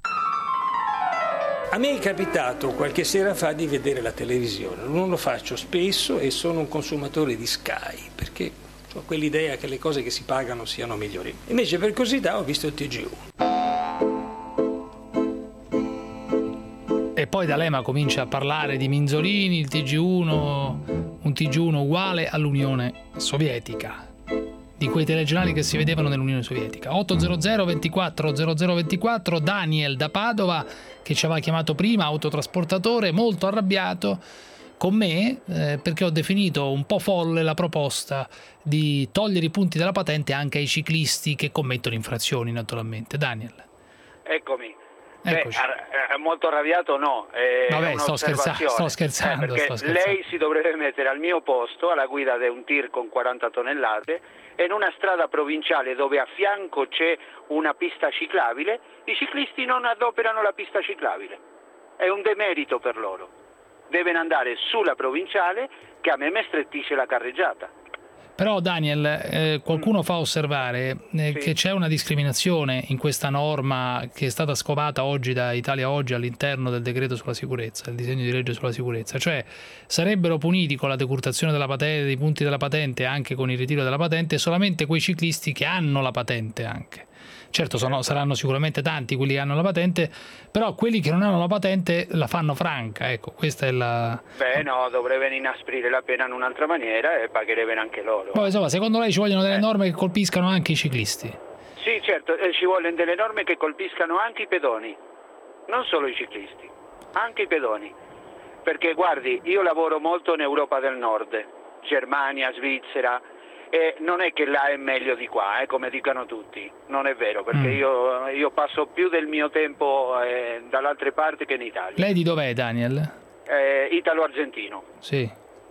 A me è capitato qualche sera fa di vedere la televisione, non lo faccio spesso e sono un consumatore di Sky, perché ho quell'idea che le cose che si pagano siano migliori. Invece per curiosità ho visto il TG1. E poi D'Alema comincia a parlare di Minzolini, il TG1, un TG1 uguale all'Unione Sovietica, di quei telegiornali che si vedevano nell'Unione Sovietica. 800 24 0024, Daniel da Padova, che ci aveva chiamato prima, autotrasportatore, molto arrabbiato con me perché ho definito un po' folle la proposta di togliere i punti della patente anche ai ciclisti che commettono infrazioni, naturalmente. Daniel. Eccomi. Molto arrabbiato no, vabbè, sto scherzando, lei si dovrebbe mettere al mio posto alla guida di un tir con 40 tonnellate e in una strada provinciale dove a fianco c'è una pista ciclabile i ciclisti non adoperano la pista ciclabile, è un demerito per loro, devono andare sulla provinciale che a me mi strettisce la carreggiata. Però Daniel, qualcuno fa osservare che c'è una discriminazione in questa norma che è stata scovata oggi da Italia Oggi all'interno del decreto sulla sicurezza, il disegno di legge sulla sicurezza, cioè sarebbero puniti con la decurtazione della patente, dei punti della patente, anche con il ritiro della patente, solamente quei ciclisti che hanno la patente anche. Certo, saranno sicuramente tanti quelli che hanno la patente, però quelli che non hanno la patente la fanno franca, ecco, questa è la... Beh no, dovrebbero inasprire la pena in un'altra maniera e pagherebbero anche loro. Poi insomma, secondo lei ci vogliono delle norme che colpiscano anche i ciclisti? Sì, certo, ci vogliono delle norme che colpiscano anche i pedoni, non solo i ciclisti, anche i pedoni. Perché guardi, io lavoro molto in Europa del Nord, Germania, Svizzera, e non è che là è meglio di qua, come dicono tutti, non è vero, perché io passo più del mio tempo dalle altre parti che in Italia. Lei di dov'è, Daniel? Italo-argentino. Sì.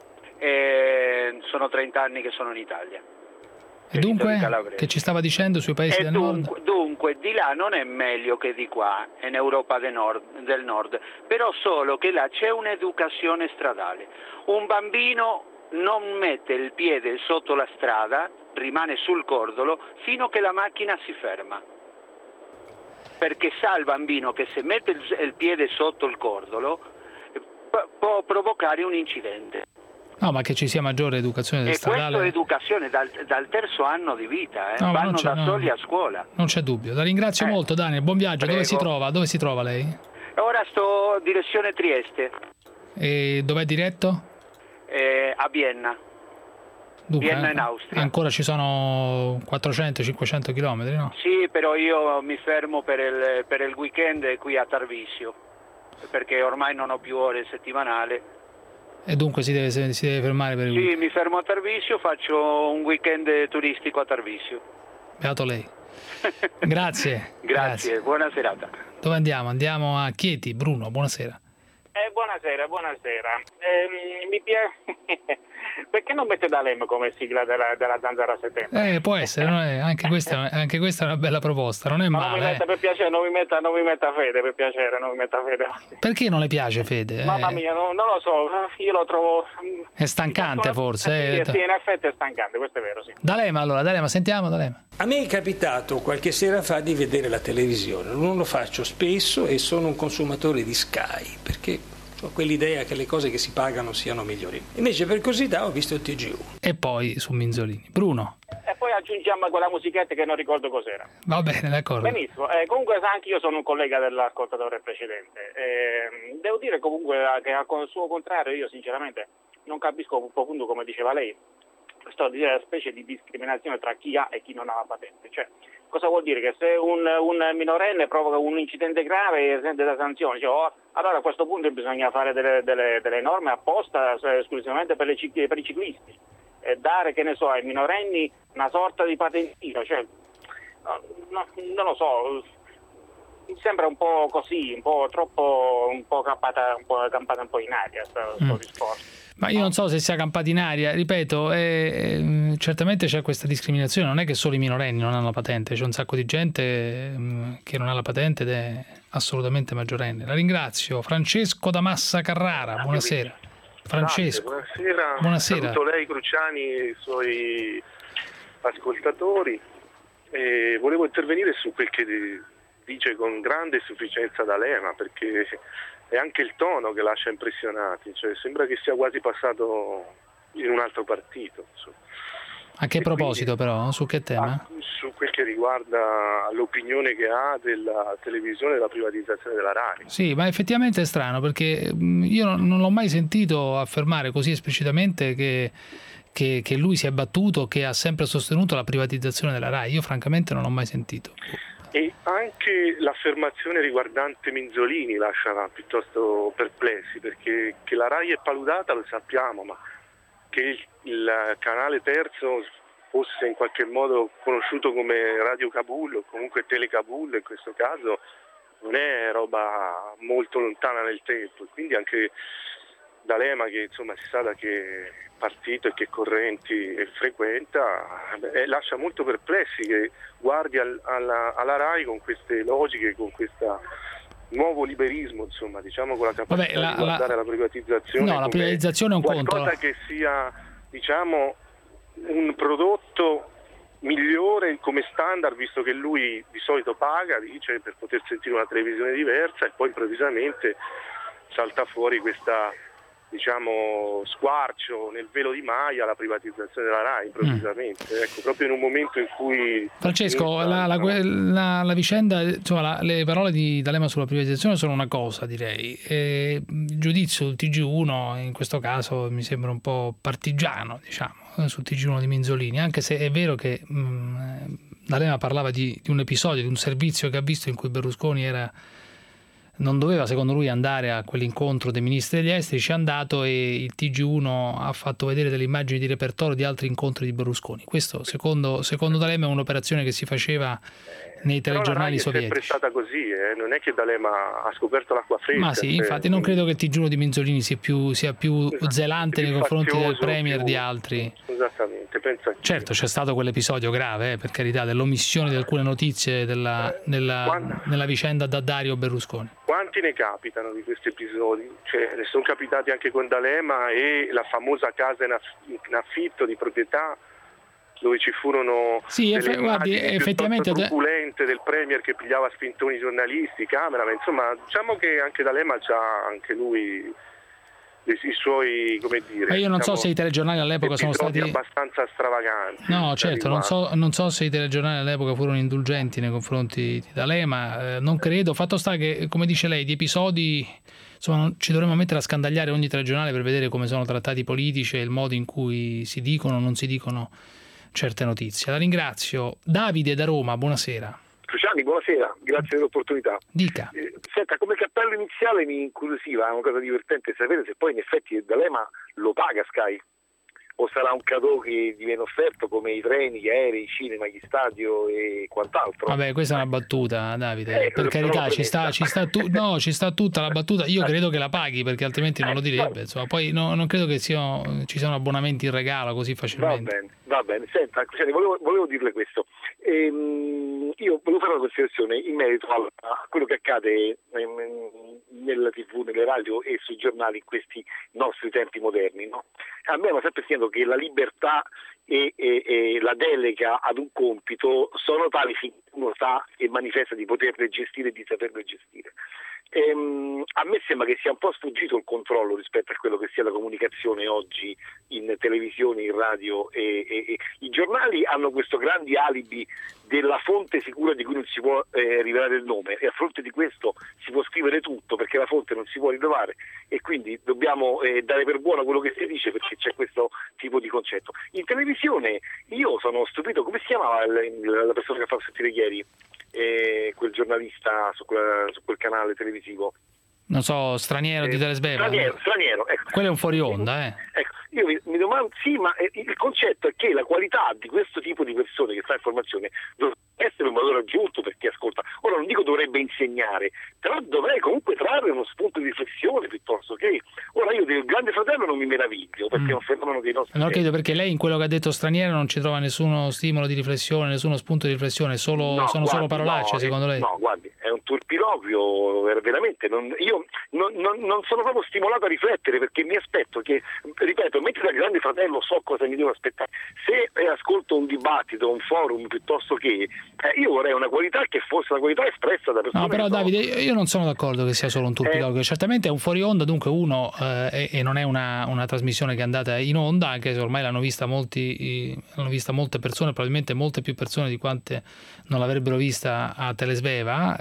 Sono 30 anni che sono in Italia. E dunque, che ci stava dicendo sui paesi del nord? Dunque, di là non è meglio che di qua, in Europa del nord, però solo che là c'è un'educazione stradale. Un bambino non mette il piede sotto la strada, rimane sul cordolo fino che la macchina si ferma, perché sa il bambino che se mette il piede sotto il cordolo può provocare un incidente. No, ma che ci sia maggiore educazione stradale. E questa è educazione dal terzo anno di vita, no, vanno da soli a scuola. Non c'è dubbio. La ringrazio molto, Daniel, buon viaggio. Prego. Dove si trova lei? Ora sto direzione Trieste. E dov'è diretto? A Vienna. Dunque, Vienna in Austria. Ancora ci sono 400-500 chilometri, no? Sì, però io mi fermo per il weekend qui a Tarvisio, perché ormai non ho più ore settimanali. E dunque si deve fermare per il weekend? Sì, mi fermo a Tarvisio, faccio un weekend turistico a Tarvisio. Beato lei. Grazie. Grazie, buona serata. Dove andiamo? Andiamo a Chieti. Bruno, buonasera. Buonasera. Mi piace. Perché non mette D'Alema come sigla della Zanzara 70? Può essere, anche questa è una bella proposta, non è male. Non mi metta, per piacere, non mi metta Fede, per piacere, non mi metta Fede. Perché non le piace Fede? Mamma mia, non lo so, io lo trovo... È stancante forse? Sì, in effetti è stancante, questo è vero, sì. D'Alema, sentiamo D'Alema. A me è capitato qualche sera fa di vedere la televisione, non lo faccio spesso e sono un consumatore di Sky, perché... ho quell'idea che le cose che si pagano siano migliori. Invece per curiosità ho visto il TG1. E poi su Minzolini. Bruno. E poi aggiungiamo quella musichetta che non ricordo cos'era. Va bene, d'accordo. Benissimo. Comunque anche io sono un collega dell'ascoltatore precedente. Devo dire comunque che al suo contrario io sinceramente non capisco un profondo, come diceva lei, questa specie di discriminazione tra chi ha e chi non ha la patente. Cioè, cosa vuol dire? Che se un minorenne provoca un incidente grave sente da sanzioni, allora a questo punto bisogna fare delle norme apposta esclusivamente per i ciclisti e dare, che ne so, ai minorenni una sorta di patentino, cioè non lo so, mi sembra un po' così, un po' campata un po' in aria questo discorso. Ma io non so se sia campata in aria, ripeto, certamente c'è questa discriminazione, non è che solo i minorenni non hanno la patente, c'è un sacco di gente che non ha la patente ed è assolutamente maggiorenne. La ringrazio. Francesco da Massa Carrara, buonasera. Francesco. Buonasera. Saluto lei, Cruciani, e i suoi ascoltatori. Volevo intervenire su quel che dice con grande sufficienza D'Alema, perché è anche il tono che lascia impressionati, cioè sembra che sia quasi passato in un altro partito. Insomma. A che proposito però? Su che tema? Su quel che riguarda l'opinione che ha della televisione e della privatizzazione della RAI. Sì, ma effettivamente è strano, perché io non l'ho mai sentito affermare così esplicitamente che lui si è battuto, che ha sempre sostenuto la privatizzazione della RAI. Io francamente non l'ho mai sentito. E anche l'affermazione riguardante Minzolini lascia piuttosto perplessi, perché che la RAI è paludata lo sappiamo, ma che il canale terzo fosse in qualche modo conosciuto come Radio Kabul o comunque Tele Kabul in questo caso non è roba molto lontana nel tempo, quindi anche D'Alema, che insomma si sa da che partito e che correnti frequenta, lascia molto perplessi, che guardi alla RAI con queste logiche, con questo nuovo liberismo, insomma, diciamo, con la capacità di guardare la privatizzazione. No, la privatizzazione è un qualcosa conto. Che sia, diciamo, un prodotto migliore come standard, visto che lui di solito paga, dice, per poter sentire una televisione diversa, e poi improvvisamente salta fuori questa, diciamo, squarcio nel velo di Maya, la privatizzazione della RAI improvvisamente, ecco, proprio in un momento in cui Francesco, la vicenda, insomma, le parole di D'Alema sulla privatizzazione sono una cosa, direi, il giudizio del TG1 in questo caso mi sembra un po' partigiano, diciamo, sul TG1 di Minzolini, anche se è vero che D'Alema parlava di un episodio, di un servizio che ha visto in cui Berlusconi non doveva, secondo lui, andare a quell'incontro dei ministri degli esteri, ci è andato e il TG1 ha fatto vedere delle immagini di repertorio di altri incontri di Berlusconi. Questo, secondo D'Alema, è un'operazione che si faceva nei telegiornali sovietici. È sempre stata così, non è che D'Alema ha scoperto l'acqua fresca. Ma sì, infatti non credo che il TG1 di Minzolini sia più zelante nei confronti del Premier di altri. Esattamente, penso anch'io. Certo, c'è stato quell'episodio grave, per carità, dell'omissione di alcune notizie nella vicenda D'Addario Berlusconi. Quanti ne capitano di questi episodi? Cioè, ne sono capitati anche con D'Alema e la famosa casa in affitto di proprietà, dove ci furono delle guardi, effettivamente truculente del Premier che pigliava a spintoni i giornalisti, cameraman, insomma, diciamo che anche D'Alema c'ha anche lui i suoi, come dire, ma io non so se i telegiornali all'epoca sono stati abbastanza stravaganti. No, certo, non so se i telegiornali all'epoca furono indulgenti nei confronti di D'Alema, non credo. Fatto sta che, come dice lei, di episodi, insomma, ci dovremmo mettere a scandagliare ogni telegiornale per vedere come sono trattati i politici e il modo in cui si dicono o non si dicono certe notizie. La ringrazio. Davide da Roma, buonasera. Cruciani, buonasera, grazie dell'opportunità. Dica. Senta, come cappello iniziale mi incuriosiva, è una cosa divertente sapere se poi in effetti D'Alema lo paga Sky, o sarà un cadeau che gli viene offerto come i treni, gli aerei, i cinema, gli stadio e quant'altro. Vabbè, questa è una battuta, Davide, per carità, ci sta tutta la battuta. Io credo che la paghi, perché altrimenti non lo direbbe, insomma. Poi non credo che ci siano abbonamenti in regalo così facilmente. Va bene. Senta, volevo dirle questo. Io volevo fare una considerazione in merito a quello che accade nella TV, nelle radio e sui giornali in questi nostri tempi moderni, no? A me mi sempre sentito che la libertà e la delega ad un compito sono tali finché uno sa e manifesta di poterle gestire e di saperle gestire. A me sembra che sia un po' sfuggito il controllo rispetto a quello che sia la comunicazione oggi in televisione, in radio e i giornali hanno questo grande alibi della fonte sicura di cui non si può rivelare il nome, e a fronte di questo si può scrivere tutto perché la fonte non si può rilevare, e quindi dobbiamo dare per buono quello che si dice, perché c'è questo tipo di concetto. In televisione io sono stupito, come si chiamava la persona che ha fatto sentire ieri, quel giornalista su quel canale televisivo? Non so, Straniero di Telesbeva. Straniero, ecco. Quello è un fuori onda, Ecco, io mi domando, sì, ma il concetto è che la qualità di questo tipo di persone che fa informazione dovrebbe essere un valore aggiunto per chi ascolta. Ora non dico dovrebbe insegnare, però dovrei comunque trarre uno spunto di riflessione piuttosto che... Ora io del Grande Fratello non mi meraviglio, perché è un fenomeno dei nostri... Non credo, perché lei in quello che ha detto Straniero non ci trova nessuno stimolo di riflessione, nessuno spunto di riflessione, solo parolacce, secondo lei? No, guardi, è un turpiloquio, veramente. Io non sono proprio stimolato a riflettere, perché mi aspetto che, ripeto, mentre da Grande Fratello so cosa mi devo aspettare, se ascolto un dibattito, un forum piuttosto che io vorrei una qualità che fosse una qualità espressa da persone. No, però Davide, io non sono d'accordo che sia solo un turpiloquio, certamente è un fuori onda, dunque uno e non è una trasmissione che è andata in onda, anche se ormai l'hanno vista molte persone, probabilmente molte più persone di quante non l'avrebbero vista a Telesveva.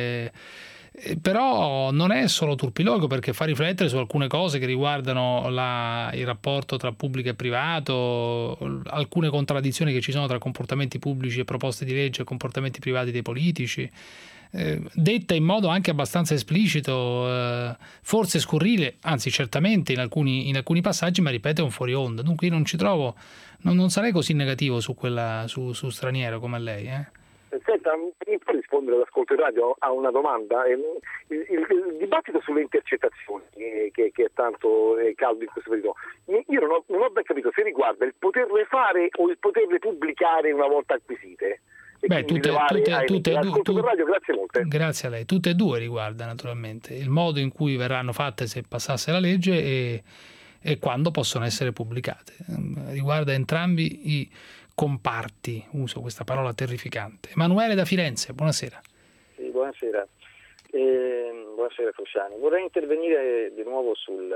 Però non è solo turpiloquio, perché fa riflettere su alcune cose che riguardano il rapporto tra pubblico e privato, alcune contraddizioni che ci sono tra comportamenti pubblici e proposte di legge e comportamenti privati dei politici, detta in modo anche abbastanza esplicito, forse scurrile, anzi certamente in alcuni passaggi, ma ripeto è un fuori onda. Dunque io non ci trovo, non sarei così negativo su Straniero come lei. Senta, mi può rispondere all'ascolto radio a una domanda? Il dibattito sulle intercettazioni, che è tanto caldo in questo periodo, io non ho ben capito se riguarda il poterle fare o il poterle pubblicare una volta acquisite. Tutte radio, grazie molte. Grazie a lei. Tutte e due riguarda naturalmente il modo in cui verranno fatte se passasse la legge e quando possono essere pubblicate. Riguarda entrambi i comparti, uso questa parola terrificante. Emanuele da Firenze, buonasera. Sì, buonasera. Buonasera Frusciani. Vorrei intervenire di nuovo sul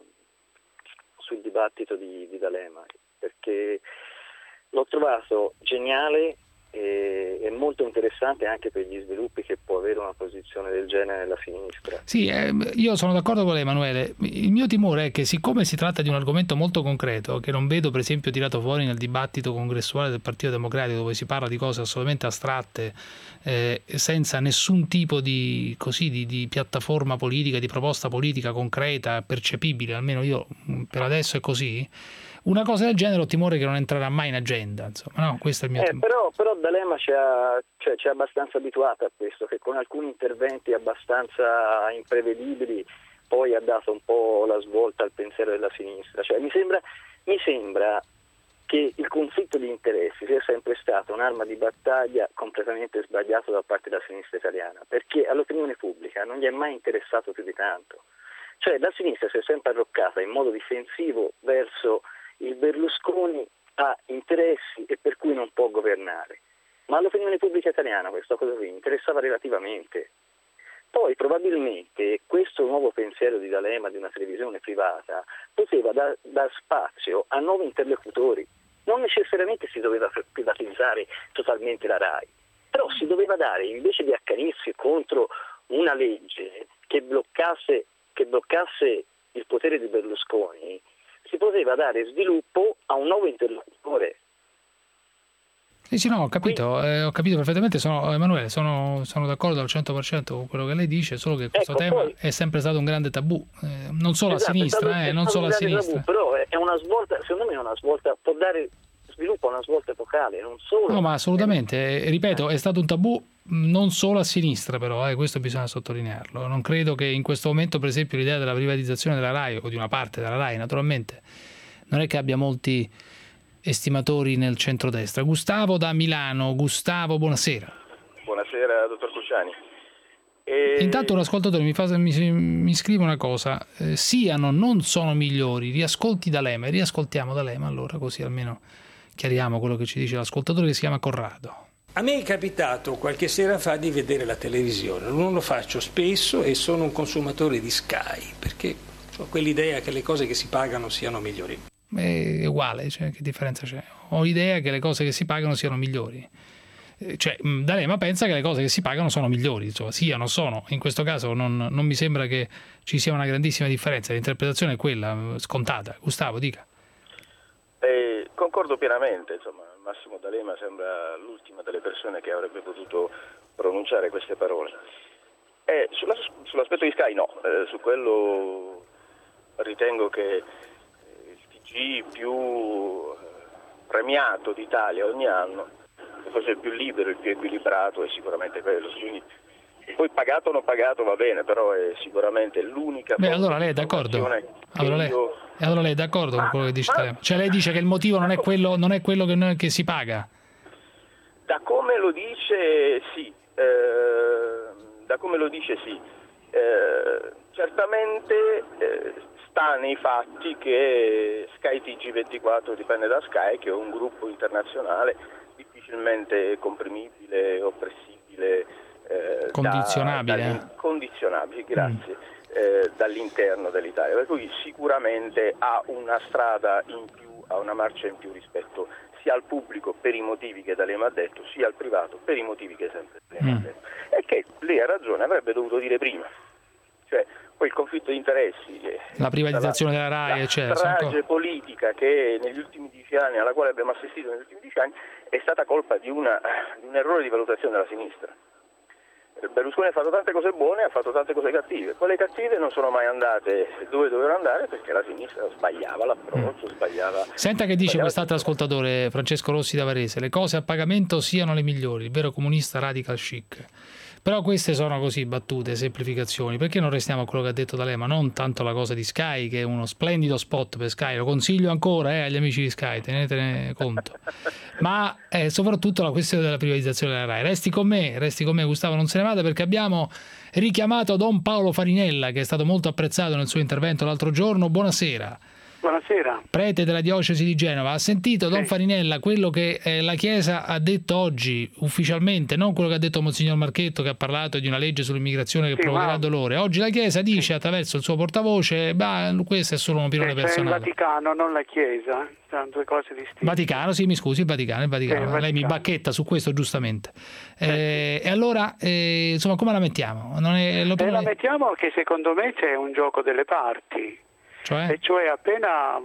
dibattito di D'Alema, perché l'ho trovato geniale e molto interessante anche per gli sviluppi che può avere una posizione del genere nella sinistra. Sì, io sono d'accordo con lei, Emanuele. Il mio timore è che, siccome si tratta di un argomento molto concreto, che non vedo per esempio tirato fuori nel dibattito congressuale del Partito Democratico, dove si parla di cose assolutamente astratte, senza nessun tipo di piattaforma politica, di proposta politica concreta, percepibile, almeno io per adesso è così. Una cosa del genere ho timore che non entrerà mai in agenda, insomma, no? Questo è il mio timore. Però D'Alema ci ha abbastanza abituato a questo, che con alcuni interventi abbastanza imprevedibili poi ha dato un po' la svolta al pensiero della sinistra. Cioè, mi sembra che il conflitto di interessi sia sempre stato un'arma di battaglia completamente sbagliata da parte della sinistra italiana, perché all'opinione pubblica non gli è mai interessato più di tanto. Cioè, la sinistra si è sempre arroccata in modo difensivo verso il Berlusconi, ha interessi e per cui non può governare. Ma all'opinione pubblica italiana questa cosa qui interessava relativamente. Poi probabilmente questo nuovo pensiero di D'Alema di una televisione privata poteva dar spazio a nuovi interlocutori. Non necessariamente si doveva privatizzare totalmente la RAI, però si doveva dare, invece di accanirsi contro una legge che bloccasse il potere di Berlusconi, si poteva dare sviluppo a un nuovo interlocutore. Sì, no, ho capito perfettamente, Emanuele, sono d'accordo al 100% con quello che lei dice, solo che questo tema è sempre stato un grande tabù, non solo a sinistra, non solo a sinistra. Tabù, però è una svolta, secondo me è una svolta, può dare sviluppo a una svolta epocale, non solo. No, ma assolutamente, ripeto, è stato un tabù non solo a sinistra, però questo bisogna sottolinearlo. Non credo che in questo momento, per esempio, l'idea della privatizzazione della RAI, o di una parte della RAI naturalmente, non è che abbia molti estimatori nel centrodestra. Gustavo da Milano. Gustavo, buonasera. Buonasera, dottor Cruciani. Intanto un ascoltatore mi scrive una cosa: siano, non sono migliori, riascoltiamo D'Alema, allora, così almeno chiariamo quello che ci dice l'ascoltatore, che si chiama Corrado. A me è capitato qualche sera fa di vedere la televisione, non lo faccio spesso e sono un consumatore di Sky, perché ho quell'idea che le cose che si pagano siano migliori. È uguale, cioè, che differenza c'è? Ho l'idea che le cose che si pagano siano migliori. Cioè, D'Alema pensa che le cose che si pagano sono migliori, insomma, siano, sono. In questo caso non mi sembra che ci sia una grandissima differenza, l'interpretazione è quella, scontata. Gustavo, dica. Concordo pienamente, insomma, Massimo D'Alema sembra l'ultima delle persone che avrebbe potuto pronunciare queste parole. Sull'aspetto di Sky no, su quello ritengo che il TG più premiato d'Italia ogni anno, forse il più libero, il più equilibrato, è sicuramente quello. Quindi, poi pagato o non pagato va bene, però è sicuramente l'unica. Allora lei è d'accordo? Allora lei è d'accordo con quello che dice D'Alema? Cioè lei dice che il motivo non è quello che si paga? Da come lo dice sì. Certamente sta nei fatti che Sky TG24 dipende da Sky, che è un gruppo internazionale difficilmente comprimibile, oppressibile, condizionabile. Condizionabile, grazie, dall'interno dell'Italia, per cui sicuramente ha una strada in più, ha una marcia in più rispetto sia al pubblico per i motivi che D'Alema ha detto, sia al privato per i motivi che sempre D'Alema ha detto. E che lei ha ragione, avrebbe dovuto dire prima. Cioè, poi il conflitto di interessi, la privatizzazione della RAI, la strage politica che negli ultimi 10 anni, alla quale abbiamo assistito negli ultimi 10 anni, è stata colpa di un errore di valutazione della sinistra. Berlusconi ha fatto tante cose buone, ha fatto tante cose cattive. Quelle cattive non sono mai andate dove dovevano andare perché la sinistra sbagliava l'approccio, sbagliava. Senta che dice quest'altro ascoltatore, Francesco Rossi da Varese: le cose a pagamento siano le migliori, il vero comunista radical chic. Però queste sono così battute, semplificazioni. Perché non restiamo a quello che ha detto D'Alema? Non tanto la cosa di Sky, che è uno splendido spot per Sky, lo consiglio ancora agli amici di Sky, tenetene conto. Ma soprattutto la questione della privatizzazione della RAI. Resti con me Gustavo, non se ne vada, perché abbiamo richiamato Don Paolo Farinella, che è stato molto apprezzato nel suo intervento l'altro giorno. Buonasera. Buonasera. Prete della diocesi di Genova. Ha sentito, Don Farinella, quello che la Chiesa ha detto oggi ufficialmente, non quello che ha detto Monsignor Marchetto, che ha parlato di una legge sull'immigrazione che provocherà dolore. Oggi la Chiesa dice attraverso il suo portavoce, questo è solo un'opinione personale. Il Vaticano, non la Chiesa, sono due cose distinte. Vaticano, sì, mi scusi, il Vaticano. Lei mi bacchetta su questo giustamente. E allora, insomma, come la mettiamo? La mettiamo che secondo me c'è un gioco delle parti. Cioè appena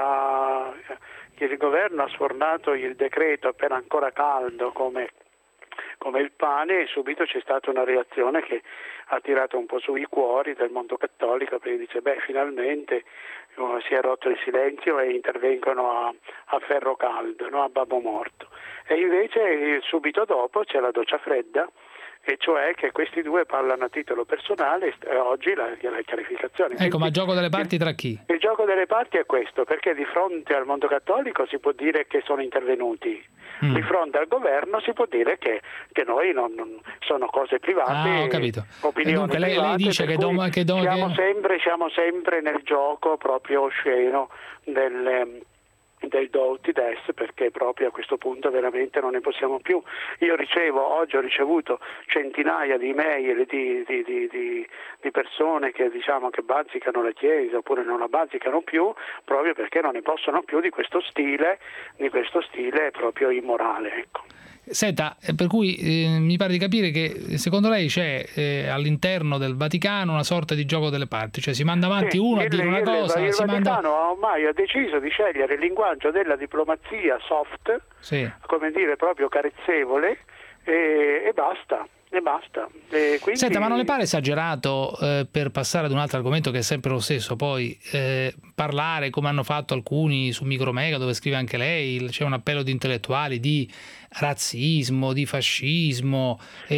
il governo ha sfornato il decreto, appena ancora caldo come il pane, subito c'è stata una reazione che ha tirato un po' sui cuori del mondo cattolico, perché dice finalmente si è rotto il silenzio e intervengono a ferro caldo, no? A babbo morto. E invece subito dopo c'è la doccia fredda, e cioè che questi due parlano a titolo personale, e oggi la chiarificazione. Ecco, ma gioco delle parti tra chi? Il gioco delle parti è questo, perché di fronte al mondo cattolico si può dire che sono intervenuti, di fronte al governo si può dire che noi non sono cose private, ho capito. Opinioni dunque, lei dice che siamo sempre nel gioco proprio osceno del do ut des, perché proprio a questo punto veramente non ne possiamo più. Oggi ho ricevuto centinaia di email di persone che bazzicano la Chiesa oppure non la bazzicano più, proprio perché non ne possono più di questo stile proprio immorale, ecco. Senta, per cui mi pare di capire che secondo lei c'è all'interno del Vaticano una sorta di gioco delle parti, cioè si manda avanti uno a dire una cosa, il Vaticano ormai ha deciso di scegliere il linguaggio della diplomazia soft, come dire proprio carezzevole, e basta. Quindi... Senta, ma non le pare esagerato, per passare ad un altro argomento che è sempre lo stesso, poi parlare come hanno fatto alcuni su Micromega, dove scrive anche lei, c'è un appello di intellettuali di razzismo, di fascismo,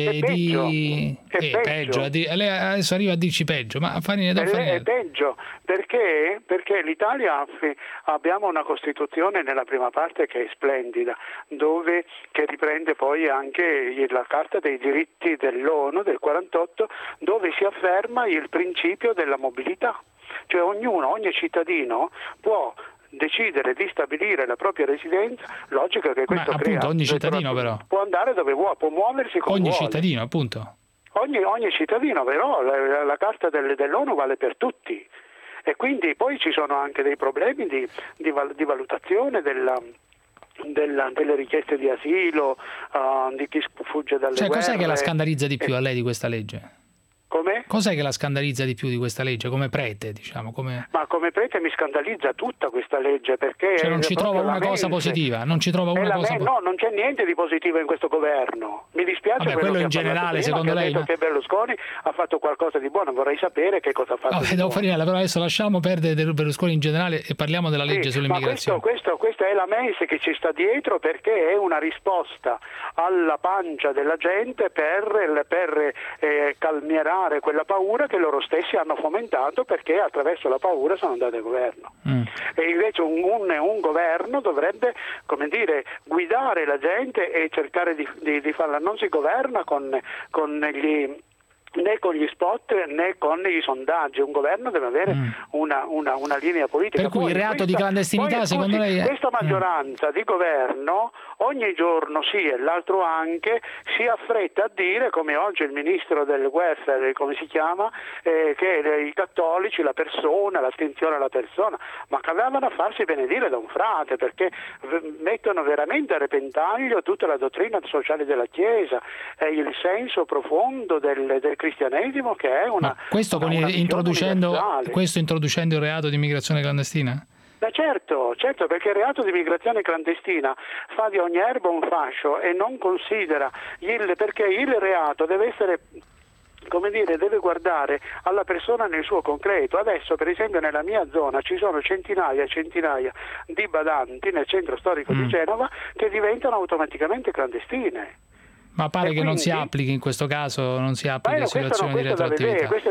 peggio. Lei adesso arriva a dirci peggio, ma è peggio perché l'Italia abbiamo una Costituzione nella prima parte che è splendida, che riprende poi anche la Carta dei diritti dell'ONU del 48, dove si afferma il principio della mobilità, cioè ogni cittadino può decidere di stabilire la propria residenza, logica che questo crea. Ogni cittadino però può andare dove vuole, può muoversi come vuole. Cittadino, appunto. Ogni cittadino, però la carta dell'ONU vale per tutti, e quindi poi ci sono anche dei problemi di valutazione delle richieste di asilo, di chi fugge dalle guerre. Cos'è che la scandalizza di più a lei di questa legge? Come? Cos'è che la scandalizza di più di questa legge, come prete, diciamo? Ma come prete mi scandalizza tutta questa legge, perché... non ci trova una cosa positiva? Non ci trova una cosa No, non c'è niente di positivo in questo governo. Mi dispiace quello in generale, secondo lei, no? Che Berlusconi ha fatto qualcosa di buono, vorrei sapere che cosa ha fatto. Farinella, però adesso lasciamo perdere Berlusconi in generale e parliamo della legge sull'immigrazione. Ma questa è la mense che ci sta dietro, perché è una risposta alla pancia della gente per calmierare quella paura che loro stessi hanno fomentato, perché attraverso la paura sono andati al governo. E invece un governo dovrebbe, come dire, guidare la gente e cercare di farla. Non si governa né con gli spot né con i sondaggi. Un governo deve avere una linea politica. Per cui il reato di clandestinità, secondo lei, questa maggioranza di governo ogni giorno e l'altro anche si affretta a dire, come oggi il ministro del welfare, come si chiama, che i cattolici, l'attenzione alla persona, ma che avevano a farsi benedire da un frate, perché mettono veramente a repentaglio tutta la dottrina sociale della Chiesa e il senso profondo del cristianesimo, che è una... Questo introducendo il reato di immigrazione clandestina? Certo, perché il reato di immigrazione clandestina fa di ogni erba un fascio e non considera perché il reato deve essere, come dire, deve guardare alla persona nel suo concreto. Adesso, per esempio, nella mia zona ci sono centinaia e centinaia di badanti nel centro storico di Genova che diventano automaticamente clandestine. Ma pare che non si applichi in questo caso, non si applichi in situazioni di retroattività. Questo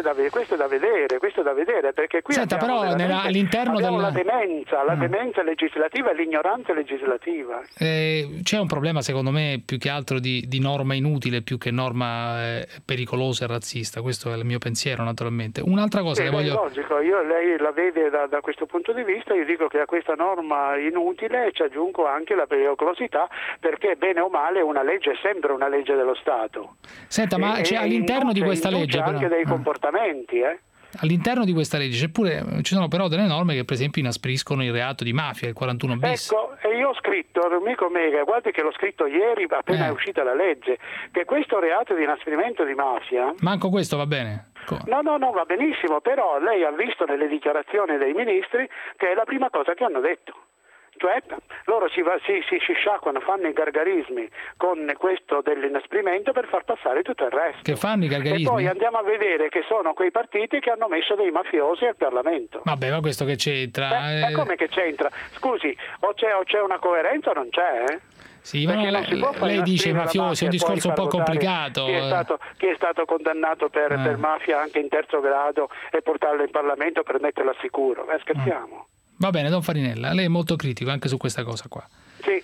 è da vedere, perché qui all'interno abbiamo la demenza legislativa e l'ignoranza legislativa. C'è un problema, secondo me, più che altro di norma inutile, più che norma pericolosa e razzista. Questo è il mio pensiero, naturalmente. Un'altra cosa che voglio... È logico, lei la vede da questo punto di vista, io dico che a questa norma inutile ci aggiungo anche la pericolosità, perché bene o male una legge è sempre una legge dello Stato. Senta, ma c'è all'interno di questa legge anche dei comportamenti, All'interno di questa legge ci sono però delle norme che per esempio inaspriscono il reato di mafia, il 41 bis. Ecco, e io ho scritto, amico Mega, guardi che l'ho scritto ieri appena è uscita la legge, che questo reato di inasprimento di mafia... Manco questo va bene? No, va benissimo, però lei ha visto nelle dichiarazioni dei ministri che è la prima cosa che hanno detto. Cioè loro si sciacquano, fanno i gargarismi con questo dell'inasprimento per far passare tutto il resto. Che fanno i gargarismi? E poi andiamo a vedere che sono quei partiti che hanno messo dei mafiosi al Parlamento. Vabbè, ma questo che c'entra? Ma come che c'entra? Scusi, o c'è una coerenza o non c'è? Sì, ma lei dice mafiosi, è un discorso un po' complicato. Chi è stato condannato per mafia anche in terzo grado e portarlo in Parlamento per metterlo al sicuro? Scherziamo. Va bene, Don Farinella, lei è molto critico anche su questa cosa qua. Sì.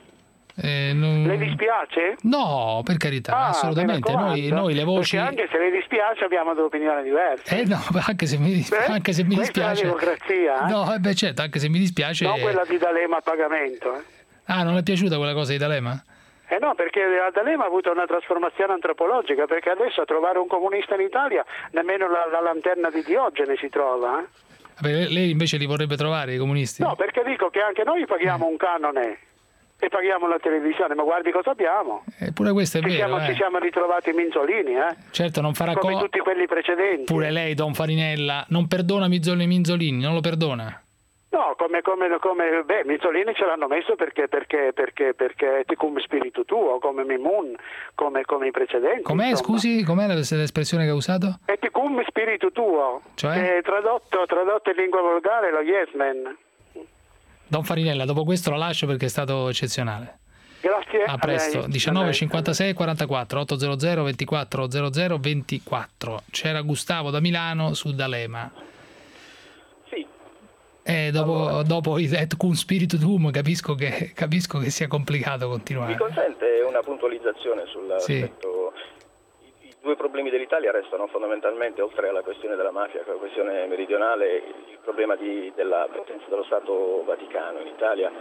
Le dispiace? No, per carità, assolutamente. Noi le voci... Perché anche se le dispiace abbiamo delle opinioni diverse. No, anche se mi dispiace... È la democrazia. No, certo, anche se mi dispiace... No, quella di D'Alema a pagamento. Ah, non è piaciuta quella cosa di D'Alema? No, perché D'Alema ha avuto una trasformazione antropologica, perché adesso a trovare un comunista in Italia nemmeno la lanterna di Diogene si trova, Lei invece li vorrebbe trovare i comunisti? No, perché dico che anche noi paghiamo un canone e paghiamo la televisione, ma guardi cosa abbiamo. Pure questo è vero. Ci siamo ritrovati Minzolini, Certo, non farà come tutti quelli precedenti. Pure lei, Don Farinella, non perdona Minzolini, non lo perdona. No, Minzolini ce l'hanno messo perché ticum spiritu tuo, come Mimun, come i precedenti. Com'è, insomma. Scusi, com'è l'espressione che ha usato? Ticum spiritu tuo, cioè? Che tradotto in lingua volgare lo yes man. Don Farinella, dopo questo lo lascio perché è stato eccezionale. Grazie. A presto. 19 56 44 800 24 00 24. C'era Gustavo da Milano su D'Alema. Dopo il et cum spiritu tuum capisco che sia complicato continuare. Mi consente una puntualizzazione sull'aspetto? Sì. I due problemi dell'Italia restano fondamentalmente, oltre alla questione della mafia, che è la questione meridionale, il problema della presenza dello Stato Vaticano in Italia.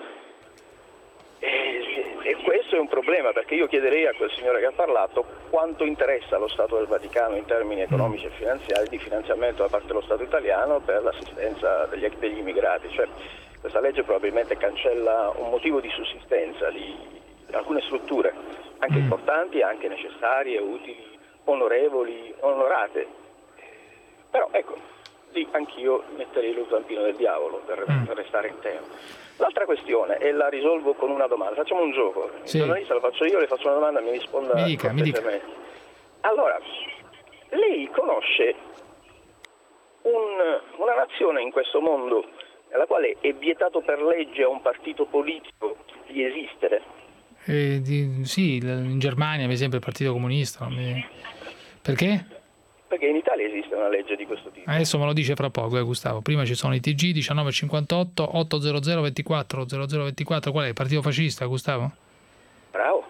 E questo è un problema, perché io chiederei a quel signore che ha parlato quanto interessa allo Stato del Vaticano in termini economici e finanziari di finanziamento da parte dello Stato italiano per l'assistenza degli immigrati. Cioè, questa legge probabilmente cancella un motivo di sussistenza di alcune strutture, anche importanti, anche necessarie, utili, onorevoli, onorate. Però ecco, lì anch'io metterei lo zampino del diavolo per restare in tema. L'altra questione, e la risolvo con una domanda, facciamo un gioco, il giornalista lo faccio io, le faccio una domanda e mi risponda cortesemente. Allora, lei conosce una nazione in questo mondo nella quale è vietato per legge a un partito politico di esistere? Sì, in Germania per esempio il Partito Comunista. Perché? Perché in Italia esiste una legge di questo tipo. Adesso me lo dice fra poco, Gustavo. Prima ci sono i TG 1958 800 24 0024. Qual è? Il partito fascista, Gustavo? Bravo.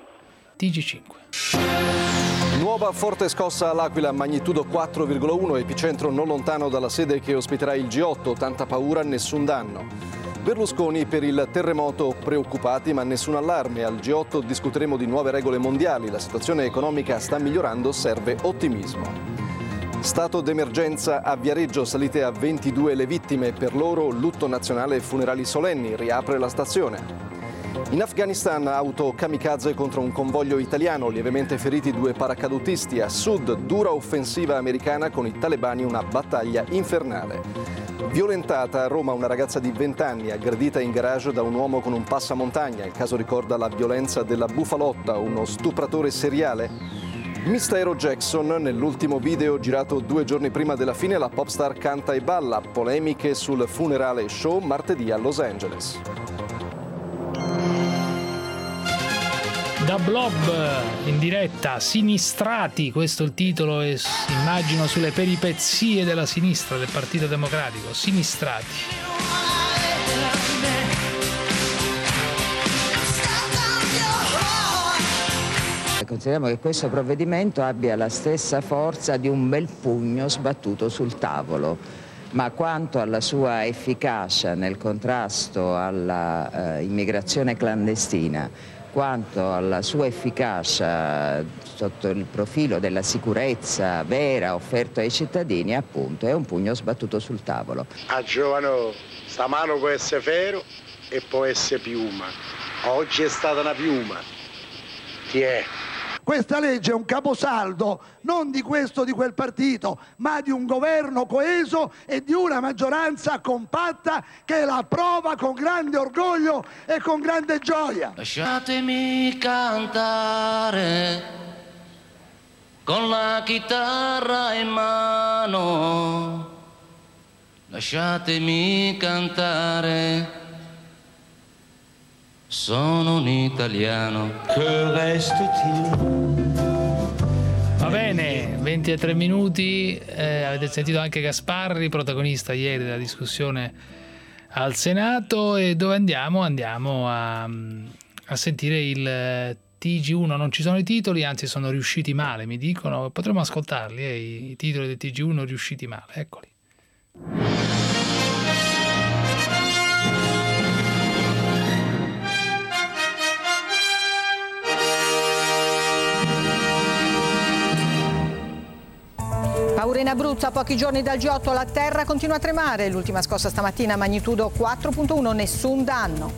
TG5. Nuova forte scossa all'Aquila, magnitudo 4,1, epicentro non lontano dalla sede che ospiterà il G8. Tanta paura, nessun danno. Berlusconi per il terremoto, preoccupati ma nessun allarme. Al G8 discuteremo di nuove regole mondiali. La situazione economica sta migliorando, serve ottimismo. Stato d'emergenza a Viareggio, salite a 22 le vittime, per loro lutto nazionale e funerali solenni, riapre la stazione. In Afghanistan, auto kamikaze contro un convoglio italiano, lievemente feriti 2 paracadutisti. A sud, dura offensiva americana con i talebani, una battaglia infernale. Violentata a Roma una ragazza di 20 anni, aggredita in garage da un uomo con un passamontagna. Il caso ricorda la violenza della Bufalotta, uno stupratore seriale. Mistero Jackson, nell'ultimo video girato 2 giorni prima della fine, la popstar canta e balla. Polemiche sul funerale show martedì a Los Angeles. Da Blob in diretta, Sinistrati, questo è il titolo, e immagino sulle peripezie della sinistra del Partito Democratico. Sinistrati. Consideriamo che questo provvedimento abbia la stessa forza di un bel pugno sbattuto sul tavolo, ma quanto alla sua efficacia nel contrasto alla immigrazione clandestina, quanto alla sua efficacia sotto il profilo della sicurezza vera offerta ai cittadini, appunto, è un pugno sbattuto sul tavolo. A giovano, sta mano può essere ferro e può essere piuma. Oggi è stata una piuma. Chi è? Questa legge è un caposaldo non di questo o di quel partito, ma di un governo coeso e di una maggioranza compatta che la approva con grande orgoglio e con grande gioia. Lasciatemi cantare con la chitarra in mano, lasciatemi cantare. Sono un italiano. Che resti-t-il? Va bene, 23 minuti, avete sentito anche Gasparri, protagonista ieri della discussione al Senato. E dove andiamo? Andiamo a sentire il TG1. Non ci sono i titoli, anzi sono riusciti male, mi dicono. Potremmo ascoltarli, i titoli del TG1 riusciti male, eccoli. Paura in Abruzzo, a pochi giorni dal G8 la terra continua a tremare. L'ultima scossa stamattina, magnitudo 4.1, nessun danno.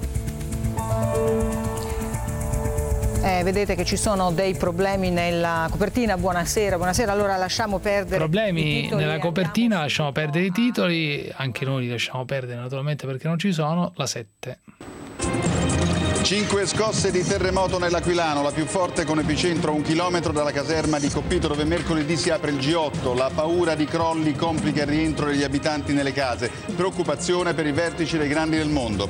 Vedete che ci sono dei problemi nella copertina. Buonasera. Allora lasciamo perdere problemi i titoli, nella copertina, lasciamo perdere i titoli, anche noi li lasciamo perdere naturalmente perché non ci sono. La 7. 5 scosse di terremoto nell'Aquilano, la più forte con epicentro a 1 chilometro dalla caserma di Coppito, dove mercoledì si apre il G8. La paura di crolli complica il rientro degli abitanti nelle case. Preoccupazione per i vertici dei grandi del mondo.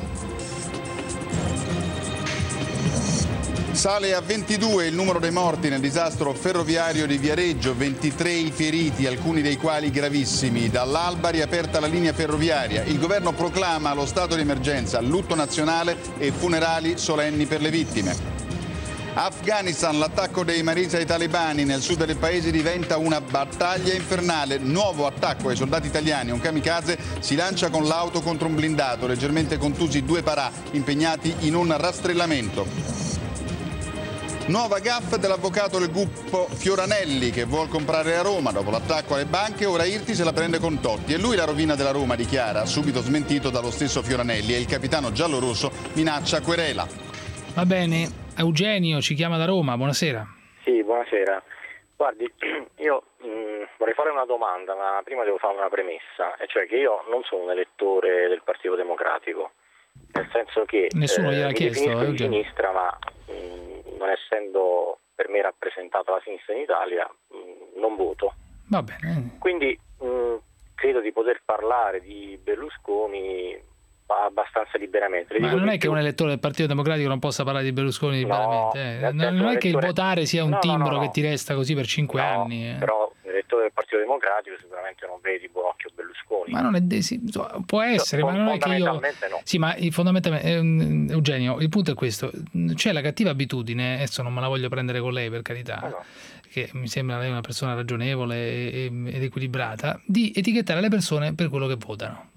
Sale a 22 il numero dei morti nel disastro ferroviario di Viareggio, 23 i feriti, alcuni dei quali gravissimi. Dall'alba riaperta la linea ferroviaria. Il governo proclama lo stato di emergenza, lutto nazionale e funerali solenni per le vittime. Afghanistan, l'attacco dei Marisa ai talebani nel sud del paese diventa una battaglia infernale. Nuovo attacco ai soldati italiani. Un kamikaze si lancia con l'auto contro un blindato. Leggermente contusi 2 parà impegnati in un rastrellamento. Nuova gaffe dell'avvocato del gruppo Fioranelli che vuol comprare a Roma. Dopo l'attacco alle banche, ora Irti se la prende con Totti. E lui la rovina della Roma, dichiara, subito smentito dallo stesso Fioranelli, e il capitano giallorosso minaccia querela. Va bene, Eugenio ci chiama da Roma, buonasera. Sì, buonasera. Guardi, io vorrei fare una domanda, ma prima devo fare una premessa, e cioè che io non sono un elettore del Partito Democratico, nel senso che nessuno gliel'ha chiesto, di sinistra, ma non essendo per me rappresentata la sinistra in Italia, non voto. Va bene. Quindi credo di poter parlare di Berlusconi abbastanza liberamente. Ma non è che un elettore del Partito Democratico non possa parlare di Berlusconi liberamente. Non è che il votare sia un timbro che ti resta così per 5 anni. Però l'elettore del Partito Democratico sicuramente non vede di buon occhio Berlusconi. Ma non è può essere, ma non è che io. No. Sì, ma fondamentalmente, Eugenio, il punto è questo: c'è la cattiva abitudine, adesso non me la voglio prendere con lei per carità, che mi sembra lei una persona ragionevole ed equilibrata, di etichettare le persone per quello che votano.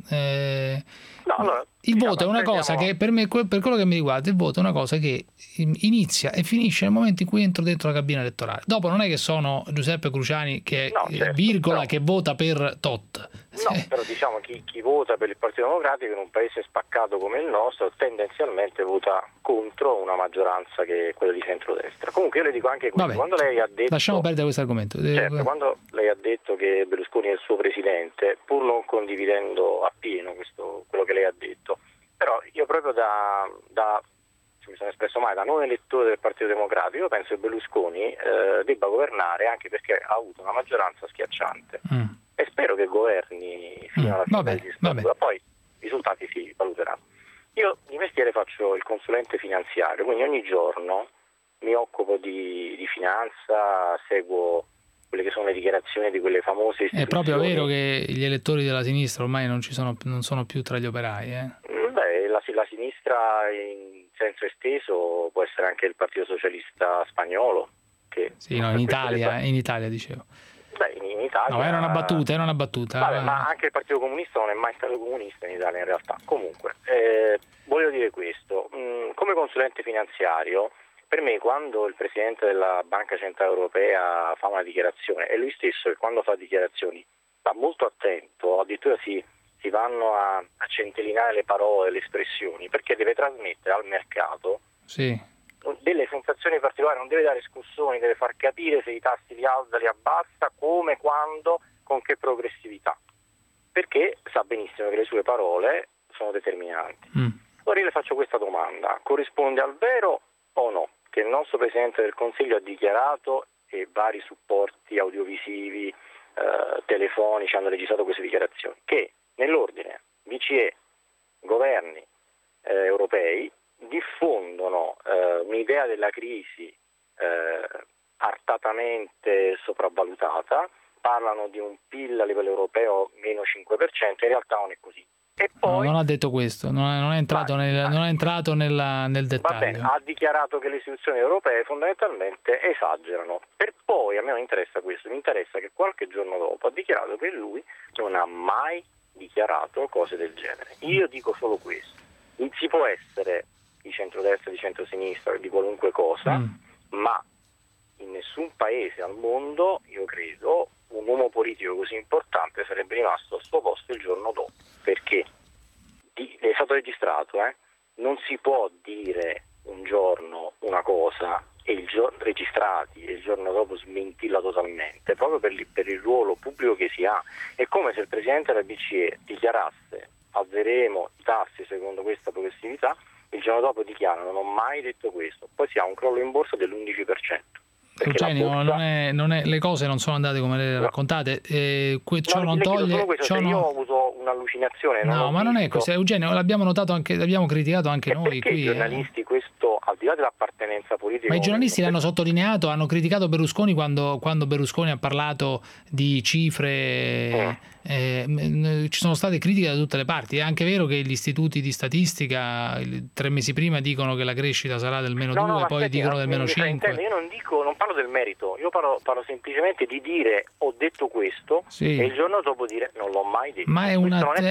Il voto è una cosa che per me, per quello che mi riguarda, il voto è una cosa che inizia e finisce nel momento in cui entro dentro la cabina elettorale. Dopo non è che sono Giuseppe Cruciani che che vota per tot. No, però diciamo chi vota per il Partito Democratico in un paese spaccato come il nostro tendenzialmente vota contro una maggioranza che è quella di centrodestra. Comunque io le dico anche questo, quando lei ha detto, lasciamo perdere questo argomento. Certo, quando lei ha detto che Berlusconi è il suo presidente, pur non condividendo appieno quello che lei ha detto, però io proprio mi sono espresso mai, da non elettore del Partito Democratico, io penso che Berlusconi debba governare, anche perché ha avuto una maggioranza schiacciante. E spero che governi fino alla fine della legislatura, poi i risultati si valuteranno. Io di mestiere faccio il consulente finanziario, quindi ogni giorno mi occupo di finanza, seguo quelle che sono le dichiarazioni di quelle famose istituzioni. È proprio vero che gli elettori della sinistra ormai non sono più tra gli operai, Beh, la sinistra in senso esteso può essere anche il Partito Socialista Spagnolo. Sì, no, in Italia dicevo. Beh, in Italia... No, era una battuta. Vabbè, ma anche il Partito Comunista non è mai stato comunista in Italia in realtà. Comunque, voglio dire questo, come consulente finanziario, per me quando il Presidente della Banca Centrale Europea fa una dichiarazione, è lui stesso che quando fa dichiarazioni sta molto attento, addirittura si vanno a centellinare le parole, le espressioni, perché deve trasmettere al mercato delle sensazioni particolari, non deve dare scossoni, deve far capire se i tassi li alza, li abbassa, come, quando, con che progressività, perché sa benissimo che le sue parole sono determinanti. Ora io le faccio questa domanda: corrisponde al vero o no che il nostro Presidente del Consiglio ha dichiarato, e vari supporti audiovisivi, telefonici hanno registrato queste dichiarazioni, che nell'ordine BCE, governi europei diffondono un'idea della crisi artatamente sopravvalutata, parlano di un PIL a livello europeo meno 5%, in realtà non è così. E poi, non ha detto questo, non è entrato nel dettaglio. Va bene, ha dichiarato che le istituzioni europee fondamentalmente esagerano, per poi, a me non interessa questo, mi interessa che qualche giorno dopo ha dichiarato che lui non ha mai dichiarato cose del genere. Io dico solo questo: si può essere di centrodestra, di centrosinistra, di qualunque cosa, ma in nessun paese al mondo, io credo, un uomo politico così importante sarebbe rimasto al suo posto il giorno dopo, perché è stato registrato, non si può dire un giorno una cosa e registrati e il giorno dopo smentirla totalmente, proprio per il ruolo pubblico che si ha. È come se il Presidente della BCE dichiarasse: alzeremo i tassi secondo questa progressività, il giorno dopo dichiara: non ho mai detto questo, poi si ha un crollo in borsa dell'11%. Eugenio, le cose non sono andate come le raccontate, ciò non toglie... Io ho avuto un'allucinazione. No, ma non è questo, Eugenio, l'abbiamo criticato anche noi. Perché i giornalisti questo, al di là dell'appartenenza politica... Ma i giornalisti l'hanno sottolineato, hanno criticato Berlusconi quando Berlusconi ha parlato di cifre... ci sono state critiche da tutte le parti. È anche vero che gli istituti di statistica 3 mesi prima dicono che la crescita sarà del meno 2, poi dicono del meno 5. Io non parlo del merito, io parlo semplicemente di dire ho detto questo e il giorno dopo dire non l'ho mai detto. Ma è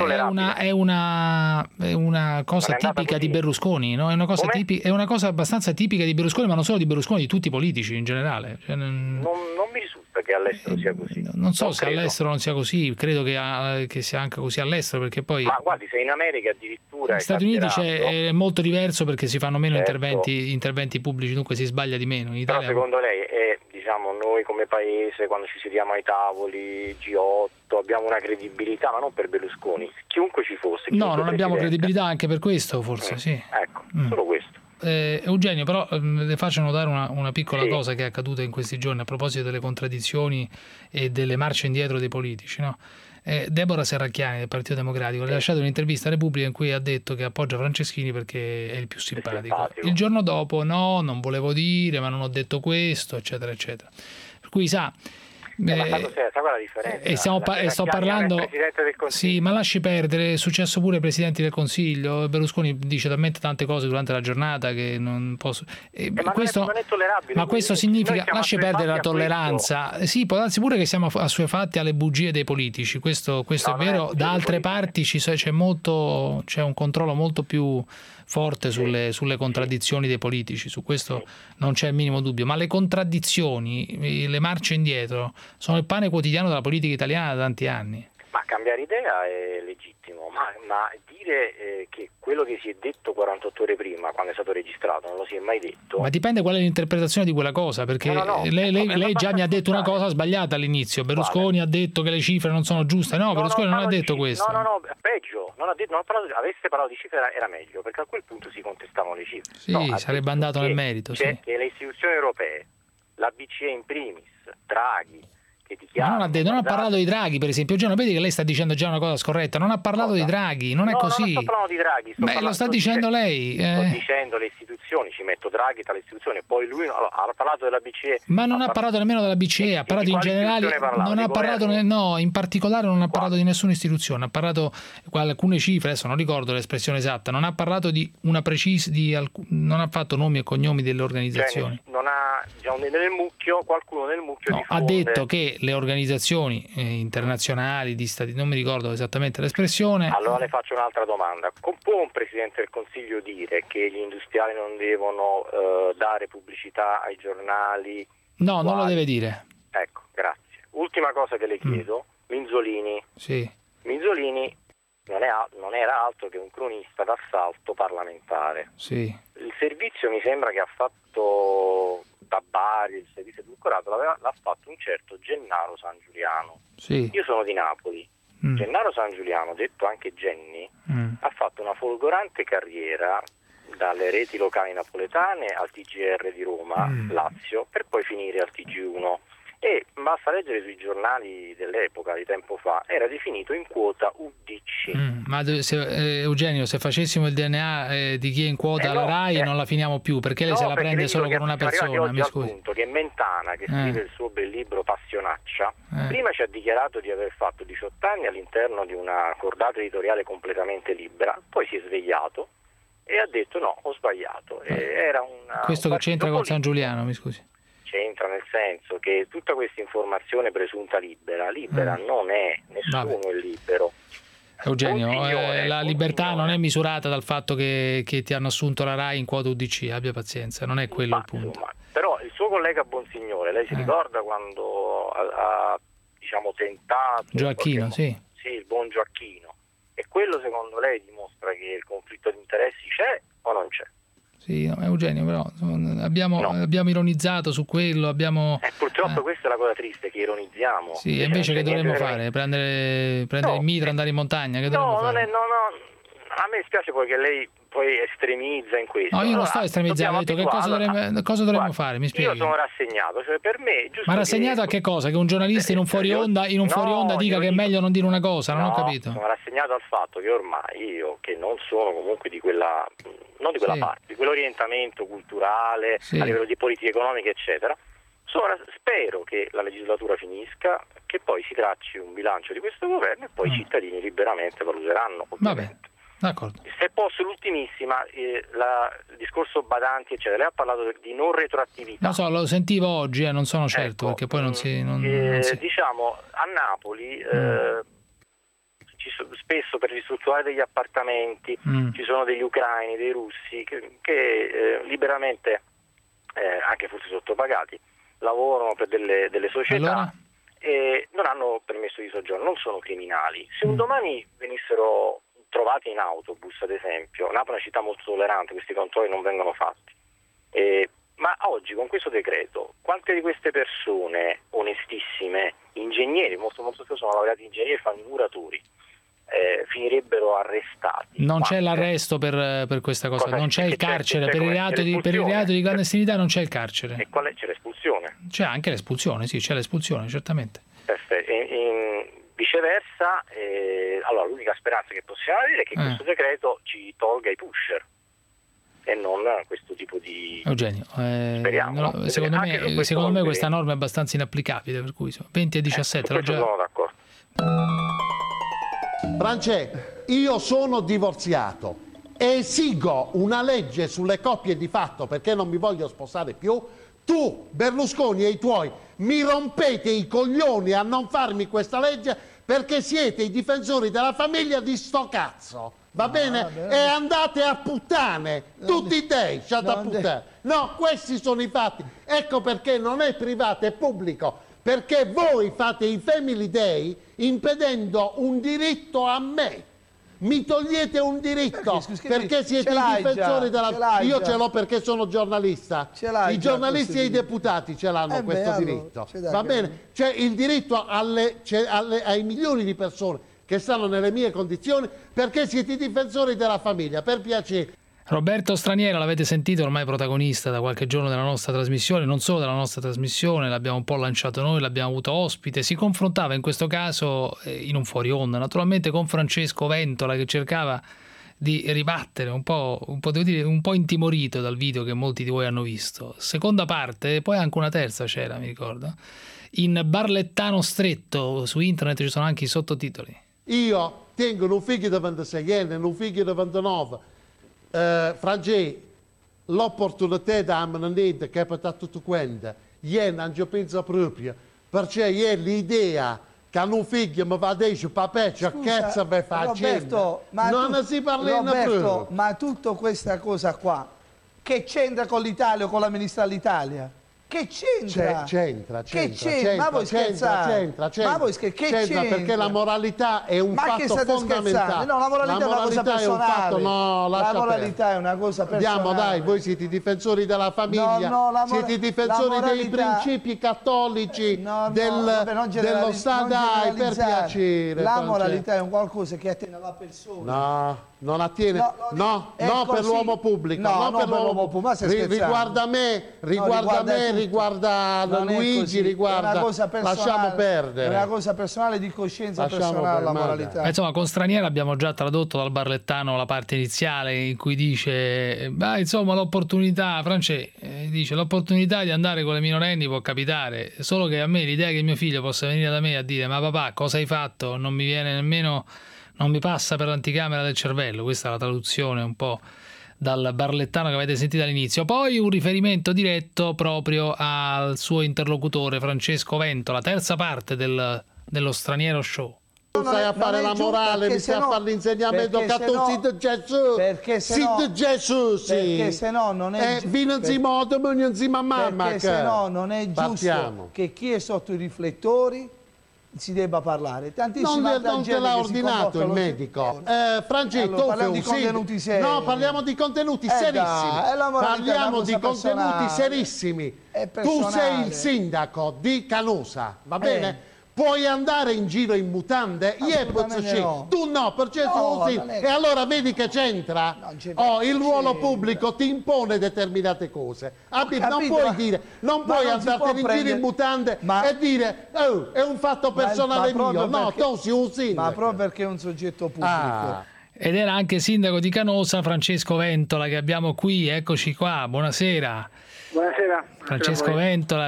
una cosa tipica di Berlusconi, no? È una cosa abbastanza tipica di Berlusconi, ma non solo di Berlusconi, di tutti i politici in generale. Non mi risulta che all'estero sia così. Non so se all'estero non sia così, credo che sia anche così all'estero, perché poi... Ma guardi, se in America addirittura... Negli Stati Uniti è molto diverso, perché si fanno meno interventi pubblici, dunque si sbaglia di meno. In Italia... Però secondo lei, noi come paese, quando ci sediamo ai tavoli G8, abbiamo una credibilità, ma non per Berlusconi, chiunque ci fosse. No, non abbiamo credibilità anche per questo, forse, sì. Ecco, solo questo. Eugenio, però le faccio notare una piccola cosa che è accaduta in questi giorni a proposito delle contraddizioni e delle marce indietro dei politici, no? Deborah Serracchiani del Partito Democratico ha rilasciato un'intervista a Repubblica in cui ha detto che appoggia Franceschini perché è il più simpatico. Il giorno dopo non volevo dire, ma non ho detto questo, eccetera eccetera. Per cui sa sa qual è la differenza? Sto parlando, sì, ma lasci perdere, è successo pure ai presidenti del Consiglio. Berlusconi dice talmente tante cose durante la giornata che non posso. Non è tollerabile. Ma questo significa, lasci perdere la tolleranza. Sì, può darsi pure che siamo assuefatti alle bugie dei politici. Questo è vero. Da altre parti c'è un controllo molto più forte sulle contraddizioni dei politici, su questo non c'è il minimo dubbio, ma le contraddizioni, le marce indietro sono il pane quotidiano della politica italiana da tanti anni. Ma cambiare idea è legittimo, ma dire che quello che si è detto 48 ore prima, quando è stato registrato, non lo si è mai detto. Ma dipende qual è l'interpretazione di quella cosa, perché lei già mi ha detto una cosa sbagliata all'inizio. Berlusconi ha detto che le cifre non sono giuste. No, Berlusconi non ha detto questo. No, peggio, avesse parlato di cifre era meglio, perché a quel punto si contestavano le cifre. Sì, sarebbe andato nel merito. Che le istituzioni europee, la BCE in primis, Draghi, Ma non ha parlato di Draghi, per esempio. Già, vedi che lei sta dicendo già una cosa scorretta. Non ha parlato di Draghi, non è così. Non sto parlando di Draghi. Lo sta dicendo lei. Sto dicendo le istituzioni istituzioni, ci metto Draghi tra le istituzioni, poi lui ha parlato della BCE. Ma non ha parlato nemmeno della BCE, ha parlato in generale, non ha parlato, no, in particolare non ha parlato di nessuna istituzione, ha parlato alcune cifre, adesso non ricordo l'espressione esatta, non ha parlato di una precisa, non ha fatto nomi e cognomi delle organizzazioni. Cioè, non ha, diciamo, qualcuno nel mucchio diffonde. Ha detto che le organizzazioni internazionali di stati, non mi ricordo esattamente l'espressione. Allora le faccio un'altra domanda. Può un Presidente del Consiglio dire che gli industriali non devono dare pubblicità ai giornali? No, non lo deve dire. Ecco, grazie. Ultima cosa che le chiedo, Minzolini. Sì. Minzolini non era altro che un cronista d'assalto parlamentare. Sì. Il servizio mi sembra che ha fatto da Bari, il servizio edulcorato, l'ha fatto un certo Gennaro San Giuliano. Sì. Io sono di Napoli. Gennaro San Giuliano, detto anche Genni, ha fatto una folgorante carriera dalle reti locali napoletane al TGR di Roma, Lazio, per poi finire al TG1. E basta leggere sui giornali dell'epoca, di tempo fa, era definito in quota UDC. Ma Eugenio, se facessimo il DNA di chi è in quota alla RAI non la finiamo più, perché lei se la prende solo con una persona, mi scusi. Al punto che Mentana, che scrive il suo bel libro Passionaccia, prima ci ha dichiarato di aver fatto 18 anni all'interno di una cordata editoriale completamente libera, poi si è svegliato e ha detto no, ho sbagliato. Era questo che c'entra con San Giuliano, mi scusi? C'entra nel senso che tutta questa informazione presunta libera non è, nessuno è libero. Eugenio, la libertà non è misurata dal fatto che ti hanno assunto la RAI in quota UDC, abbia pazienza, non è quello il punto. Insomma, però il suo collega Bonsignore, lei si ricorda quando ha diciamo tentato... Gioacchino, sì, il buon Gioacchino, e quello secondo lei dimostra che il conflitto di interessi c'è o non c'è? Sì, no, Eugenio, però abbiamo ironizzato su quello, purtroppo questa è la cosa triste, che ironizziamo. Sì, e invece che dovremmo fare? Prendere il mitra, andare in montagna? Che dovremmo fare? No, a me spiace poi che lei poi estremizza in questo. No, io non sto estremizzando, ho detto che cosa dovremmo fare, mi spieghi? Io sono rassegnato, cioè per me... Ma rassegnato a che cosa? Che un giornalista in un fuori onda dica che è meglio non dire una cosa? Non ho capito. Sono rassegnato al fatto che ormai io, che non sono comunque di quella, non di quella parte, di quell'orientamento culturale, a livello di politica economica, eccetera, spero che la legislatura finisca, che poi si tracci un bilancio di questo governo e poi i cittadini liberamente valuteranno, ovviamente. Vabbè. D'accordo. Se posso, l'ultimissima, il discorso badanti, eccetera. Lei ha parlato di non retroattività. Non so, lo sentivo oggi, non sono certo, perché poi non si... Diciamo, a Napoli spesso per ristrutturare degli appartamenti ci sono degli ucraini, dei russi che liberamente, anche forse sottopagati, lavorano per delle società e non hanno permesso di soggiorno, non sono criminali. Se un domani venissero trovati in autobus, ad esempio, Napoli è una città molto tollerante, questi controlli non vengono fatti, ma oggi con questo decreto quante di queste persone onestissime, ingegneri, molto spesso sono laureati ingegneri e fanno i muratori, finirebbero arrestati? Non c'è l'arresto per questa cosa, non c'è il carcere, per il reato di clandestinità non c'è il carcere. E c'è l'espulsione? C'è anche l'espulsione, sì, c'è l'espulsione, certamente. Perfetto. Viceversa, allora l'unica speranza che possiamo avere è che questo decreto ci tolga i pusher e non questo tipo di... Eugenio, speriamo, secondo me questa norma è abbastanza inapplicabile, per cui 20 e 17 sono d'accordo. Francesco, io sono divorziato e esigo una legge sulle coppie di fatto perché non mi voglio sposare più. Tu, Berlusconi e i tuoi mi rompete i coglioni a non farmi questa legge perché siete i difensori della famiglia di sto cazzo, va bene? E andate a puttane, tutti dei, puttane. No, questi sono i fatti. Ecco perché non è privato, è pubblico, perché voi fate i Family Day impedendo un diritto a me. Mi togliete un diritto perché siete i difensori della... Io ce l'ho perché sono giornalista. I giornalisti e i deputati ce l'hanno questo diritto. Va bene? C'è il diritto ai milioni di persone che stanno nelle mie condizioni perché siete i difensori della famiglia. Per piacere. Roberto Straniero, l'avete sentito, ormai protagonista da qualche giorno della nostra trasmissione, non solo della nostra trasmissione, l'abbiamo un po' lanciato noi, l'abbiamo avuto ospite, si confrontava in questo caso in un fuori onda, naturalmente con Francesco Ventola, che cercava di ribattere un po', devo dire, un po' intimorito dal video che molti di voi hanno visto. Seconda parte, poi anche una terza c'era, mi ricordo, in barlettano stretto. Su internet ci sono anche i sottotitoli. Io tengo un figlio di 26 anni e un figlio di 29. Francesco, l'opportunità di amare che è per tutto quanto. Io non ci penso proprio, perché io l'idea che un figlio mi va a dire papà che cazzo mi fa Roberto, non si parla Roberto, ma tutta questa cosa qua che c'entra con l'Italia o con la ministra dell'Italia? Che c'entra? C'entra. Ma voi scherzate? C'entra. Perché la moralità è un fatto fondamentale. No, la moralità è una cosa personale. La moralità è una cosa personale. Andiamo, dai, voi siete i difensori della famiglia, siete i difensori dei principi cattolici dello Stato, dai, per piacere. La moralità è un qualcosa che attiene alla persona. No, non attiene, no, per l'uomo pubblico, no, per l'uomo pubblico. Riguarda me, riguarda Luigi, riguarda, lasciamo perdere. È una cosa personale di coscienza personale, la moralità. Insomma, con Straniero abbiamo già tradotto dal barlettano la parte iniziale in cui dice, insomma, l'opportunità, dice, l'opportunità di andare con le minorenni può capitare, solo che a me l'idea che mio figlio possa venire da me a dire ma papà cosa hai fatto, non mi viene nemmeno, non mi passa per l'anticamera del cervello. Questa è la traduzione un po' dal barlettano che avete sentito all'inizio. Poi un riferimento diretto proprio al suo interlocutore Francesco Vento, la terza parte dello Straniero Show. Tu stai a fare la morale, mi stai a fare l'insegnamento cattolico Gesù. Perché se no non è mamma. Perché se no non è giusto che chi è sotto i riflettori si debba parlare. Non te l'ha ordinato il medico. Francesco, parliamo di contenuti seri. No, parliamo di contenuti serissimi. Parliamo di contenuti serissimi. Tu sei il sindaco di Canosa, va bene? Puoi andare in giro in mutande? No. Tu no, perché e allora vedi che c'entra? Il ruolo pubblico ti impone determinate cose. Non puoi andartene in giro in mutande e dire è un fatto personale mio. No, tu sei un sindaco. Ma proprio perché è un soggetto pubblico. Ed era anche sindaco di Canosa Francesco Ventola, che abbiamo qui, eccoci qua, buonasera. Buonasera. Francesco Ventola,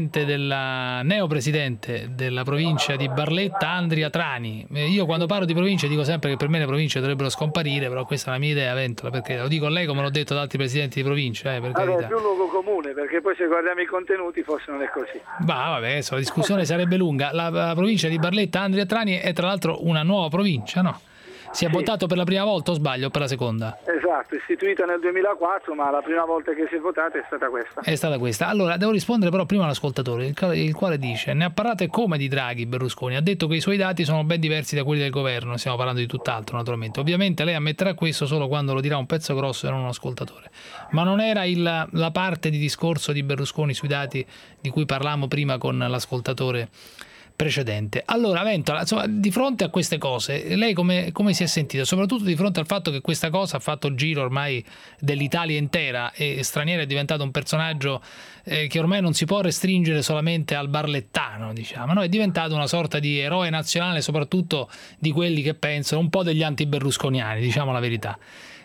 neopresidente della provincia di Barletta, Andria Trani. Io quando parlo di province dico sempre che per me le province dovrebbero scomparire, però questa è la mia idea, Ventola, perché lo dico a lei come l'ho detto ad altri presidenti di provincia. Per carità. È più un luogo comune, perché poi se guardiamo i contenuti forse non è così. Vabbè, la discussione sarebbe lunga. La provincia di Barletta, Andria Trani, è tra l'altro una nuova provincia, no? Si è votato per la prima volta o sbaglio? Per la seconda? Esatto, istituita nel 2004, ma la prima volta che si è votata è stata questa. È stata questa. Allora, devo rispondere però prima all'ascoltatore, il quale dice: ne ha parlato come di Draghi Berlusconi, ha detto che i suoi dati sono ben diversi da quelli del governo, stiamo parlando di tutt'altro naturalmente. Ovviamente lei ammetterà questo solo quando lo dirà un pezzo grosso e non un ascoltatore. Ma non era la parte di discorso di Berlusconi sui dati di cui parlavamo prima con l'ascoltatore precedente. Allora Ventola, insomma, di fronte a queste cose lei come si è sentita, soprattutto di fronte al fatto che questa cosa ha fatto il giro ormai dell'Italia intera e Straniero è diventato un personaggio che ormai non si può restringere solamente al barlettano, diciamo, no? È diventato una sorta di eroe nazionale, soprattutto di quelli che pensano un po' degli anti-berlusconiani, diciamo la verità.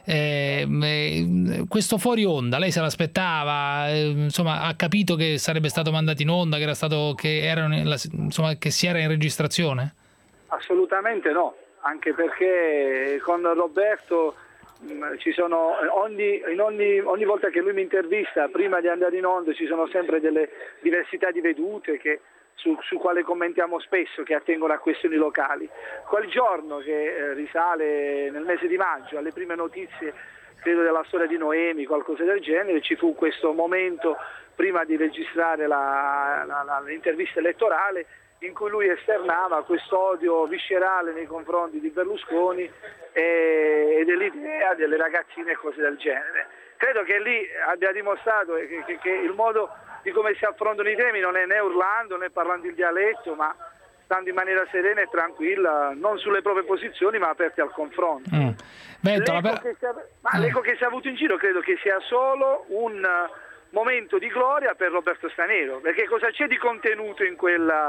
Questo fuori onda lei se l'aspettava, insomma ha capito che sarebbe stato mandato in onda, che si era in registrazione? Assolutamente no, anche perché con Roberto ci sono ogni volta che lui mi intervista prima di andare in onda ci sono sempre delle diversità di vedute su quale commentiamo spesso, che attengono a questioni locali. Quel giorno che risale nel mese di maggio alle prime notizie, credo della storia di Noemi, qualcosa del genere, ci fu questo momento prima di registrare l'intervista elettorale in cui lui esternava questo odio viscerale nei confronti di Berlusconi e dell'idea delle ragazzine e cose del genere. Credo che lì abbia dimostrato che il modo di come si affrontano i temi non è né urlando né parlando il dialetto, ma stando in maniera serena e tranquilla, non sulle proprie posizioni ma aperti al confronto. L'eco che si è avuto in giro credo che sia solo un momento di gloria per Roberto Straniero, perché cosa c'è di contenuto in quella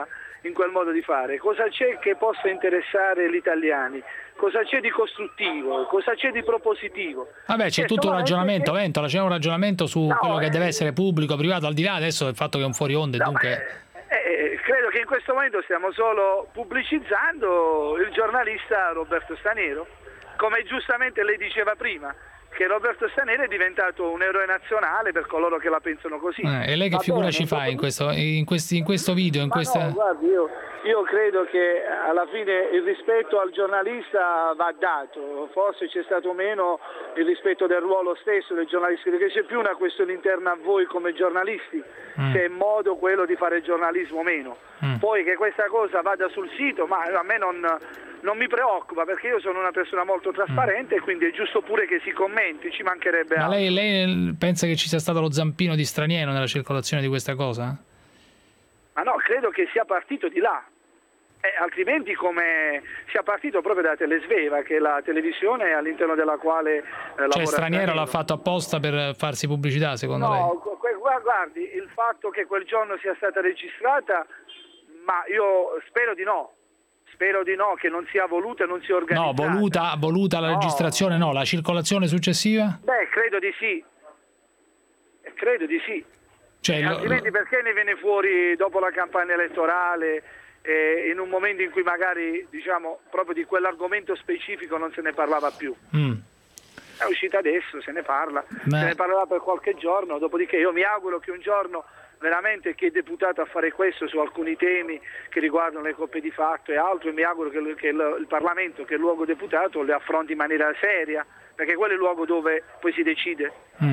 in quel modo di fare? Cosa c'è che possa interessare gli italiani? Cosa c'è di costruttivo? Cosa c'è di propositivo? Vabbè, c'è tutto un ragionamento, Ventola, c'è un ragionamento su quello che deve essere pubblico, privato, al di là adesso del fatto che è un fuori onda, dunque... credo che in questo momento stiamo solo pubblicizzando il giornalista Roberto Staniero, come giustamente lei diceva prima, che Roberto Staniero è diventato un eroe nazionale per coloro che la pensano così. E lei che figura ci fa in questo video? No, guardi, io credo che alla fine il rispetto al giornalista va dato, forse c'è stato meno il rispetto del ruolo stesso del giornalista, perché c'è più una questione interna a voi come giornalisti, se è modo quello di fare giornalismo o meno. Poi che questa cosa vada sul sito, ma a me non mi preoccupa, perché io sono una persona molto trasparente e quindi è giusto pure che si commenti, ci mancherebbe altro. Ma lei pensa che ci sia stato lo zampino di Straniero nella circolazione di questa cosa? Ma no, credo che sia partito di là. Altrimenti come sia partito proprio da Telesveva, che è la televisione all'interno della quale lavora Straniero l'ha fatto apposta per farsi pubblicità, secondo lei? No, guardi, il fatto che quel giorno sia stata registrata, ma io spero di no. Spero di no, che non sia voluta e non sia organizzata. No, voluta la registrazione, no. La circolazione successiva? Beh, credo di sì. Credo di sì. Altrimenti perché ne viene fuori dopo la campagna elettorale, in un momento in cui magari, diciamo, proprio di quell'argomento specifico non se ne parlava più? È uscita adesso, se ne parla. Se ne parlerà per qualche giorno, dopodiché io mi auguro che un giorno veramente chi è deputato a fare questo su alcuni temi che riguardano le coppie di fatto e altro, e mi auguro che il Parlamento, che è il luogo deputato, le affronti in maniera seria, perché quello è il luogo dove poi si decide.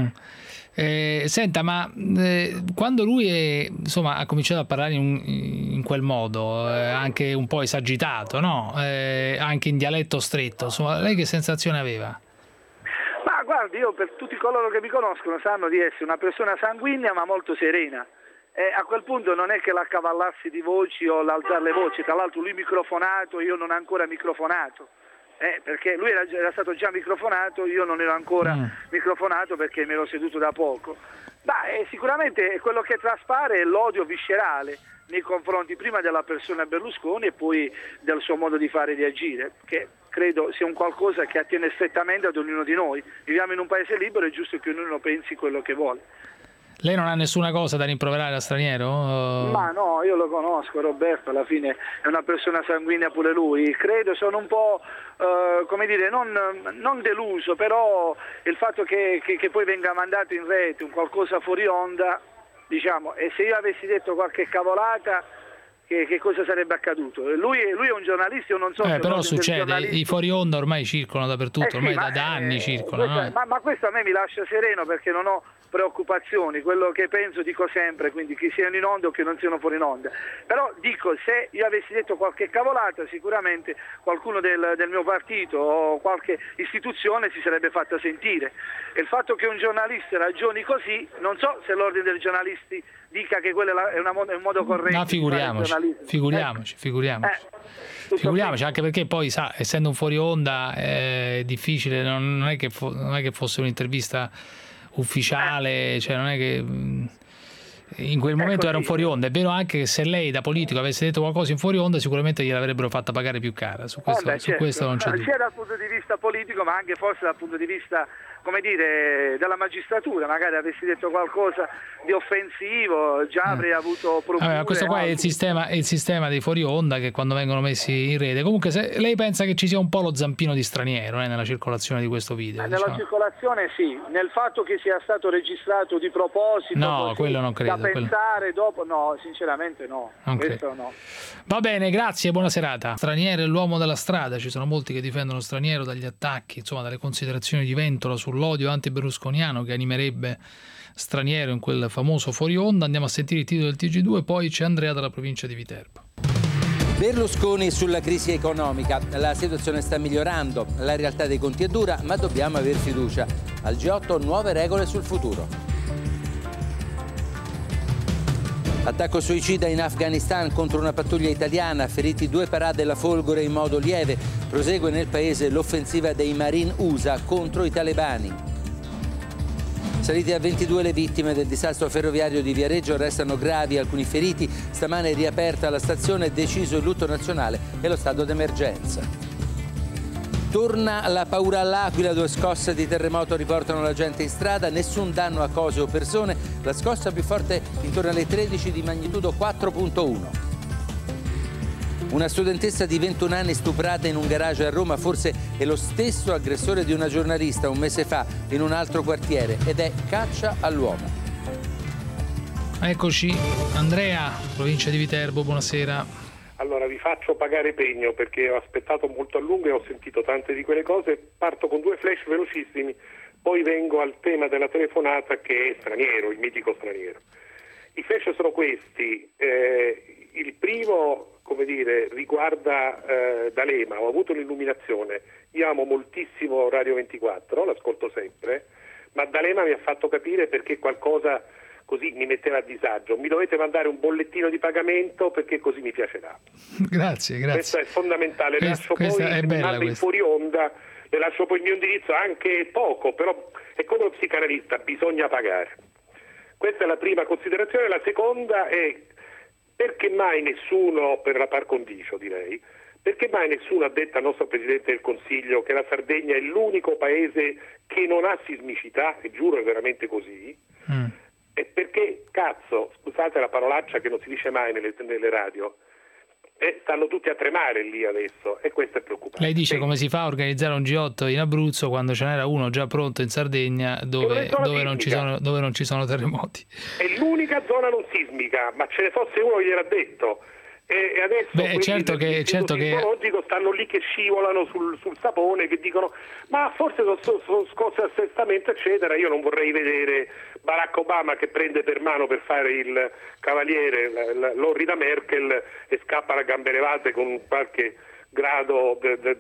Senta, ma quando lui ha cominciato a parlare in quel modo, anche un po' esagitato, no? Anche in dialetto stretto, insomma, lei che sensazione aveva? Ma guardi, io per tutti coloro che mi conoscono sanno di essere una persona sanguigna ma molto serena. A quel punto non è che l'accavallarsi di voci o l'alzare le voci, tra l'altro lui microfonato, io non ancora microfonato, perché lui era stato già microfonato, io non ero ancora microfonato perché mi ero seduto da poco. Sicuramente quello che traspare è l'odio viscerale nei confronti prima della persona Berlusconi e poi del suo modo di fare e di agire, che credo sia un qualcosa che attiene strettamente ad ognuno di noi. Viviamo in un paese libero, è giusto che ognuno pensi quello che vuole. Lei non ha nessuna cosa da rimproverare a Straniero? Ma no, io lo conosco, Roberto, alla fine è una persona sanguigna pure lui. Credo, sono un po', non deluso, però il fatto che poi venga mandato in rete un qualcosa fuori onda, diciamo, e se io avessi detto qualche cavolata, che cosa sarebbe accaduto? Lui è un giornalista, io non so... però succede, i fuori onda ormai circolano dappertutto, ormai da anni circolano. Ma questo a me mi lascia sereno, perché non ho preoccupazioni, quello che penso dico sempre, quindi che siano in onda o che non siano fuori in onda. Però dico, se io avessi detto qualche cavolata, sicuramente qualcuno del mio partito o qualche istituzione si sarebbe fatta sentire. E il fatto che un giornalista ragioni così, non so se l'ordine dei giornalisti dica che quello è un modo corretto. No, figuriamoci, anche perché poi, sa, essendo un fuori onda è difficile, non è che fosse un'intervista ufficiale, cioè non è che in quel momento era un fuori onda. È vero anche che se lei da politico avesse detto qualcosa in fuori onda sicuramente gliel'avrebbero fatta pagare più cara, su questo non c'è dubbio. Sia dal punto di vista politico ma anche forse dal punto di vista, come dire, della magistratura, magari avessi detto qualcosa di offensivo già avrei avuto procure. Questo qua è il sistema dei fuori onda, che quando vengono messi in rete. Comunque, se lei pensa che ci sia un po' lo zampino di Straniero nella circolazione di questo video? Nella circolazione sì, nel fatto che sia stato registrato di proposito, no, quello non credo, da pensare dopo, no, sinceramente no, questo no. Va bene, grazie, buona serata. Straniero è l'uomo della strada, ci sono molti che difendono Straniero dagli attacchi, insomma, dalle considerazioni di Ventola sull'odio anti-berlusconiano che animerebbe Straniero in quel famoso fuori onda. Andiamo a sentire il titolo del TG2, poi c'è Andrea dalla provincia di Viterbo. Berlusconi sulla crisi economica. La situazione sta migliorando, la realtà dei conti è dura, ma dobbiamo aver fiducia. Al G8 nuove regole sul futuro. Attacco suicida in Afghanistan contro una pattuglia italiana, feriti 2 parà della Folgore in modo lieve. Prosegue nel paese l'offensiva dei Marine USA contro i talebani. Saliti a 22 le vittime del disastro ferroviario di Viareggio, restano gravi alcuni feriti. Stamane è riaperta la stazione, deciso il lutto nazionale e lo stato d'emergenza. Torna la paura all'Aquila, 2 scosse di terremoto riportano la gente in strada, nessun danno a cose o persone, la scossa più forte intorno alle 13 di magnitudo 4.1. Una studentessa di 21 anni stuprata in un garage a Roma, forse è lo stesso aggressore di una giornalista un mese fa in un altro quartiere, ed è caccia all'uomo. Eccoci, Andrea, provincia di Viterbo, buonasera. Allora, vi faccio pagare pegno perché ho aspettato molto a lungo e ho sentito tante di quelle cose. Parto con 2 flash velocissimi, poi vengo al tema della telefonata che è straniero, il mitico straniero. I flash sono questi. Il primo, come dire, riguarda D'Alema. Ho avuto un'illuminazione. Io amo moltissimo Radio 24, l'ascolto sempre, ma D'Alema mi ha fatto capire perché qualcosa così mi metteva a disagio. Mi dovete mandare un bollettino di pagamento perché così mi piacerà. Grazie. Questo è fondamentale. Le lascio poi, se mi manda in fuori onda, le lascio poi il mio indirizzo, anche poco, però è come lo psicanalista, bisogna pagare. Questa è la prima considerazione. La seconda è: perché mai nessuno, per la par condicio direi, perché mai nessuno ha detto al nostro Presidente del Consiglio che la Sardegna è l'unico paese che non ha sismicità, e giuro è veramente così, e perché, cazzo, scusate la parolaccia che non si dice mai nelle radio, stanno tutti a tremare lì adesso, e questo è preoccupante. Lei dice come si fa a organizzare un G8 in Abruzzo quando ce n'era uno già pronto in Sardegna dove non ci sono terremoti. È l'unica zona non sismica, ma ce ne fosse uno gliel'ha detto. E adesso certo che stanno lì che scivolano sul sapone, che dicono ma forse sono scosse assestamento eccetera. Io non vorrei vedere Barack Obama che prende per mano per fare il cavaliere l'orrida Merkel e scappa a gambe levate con qualche grado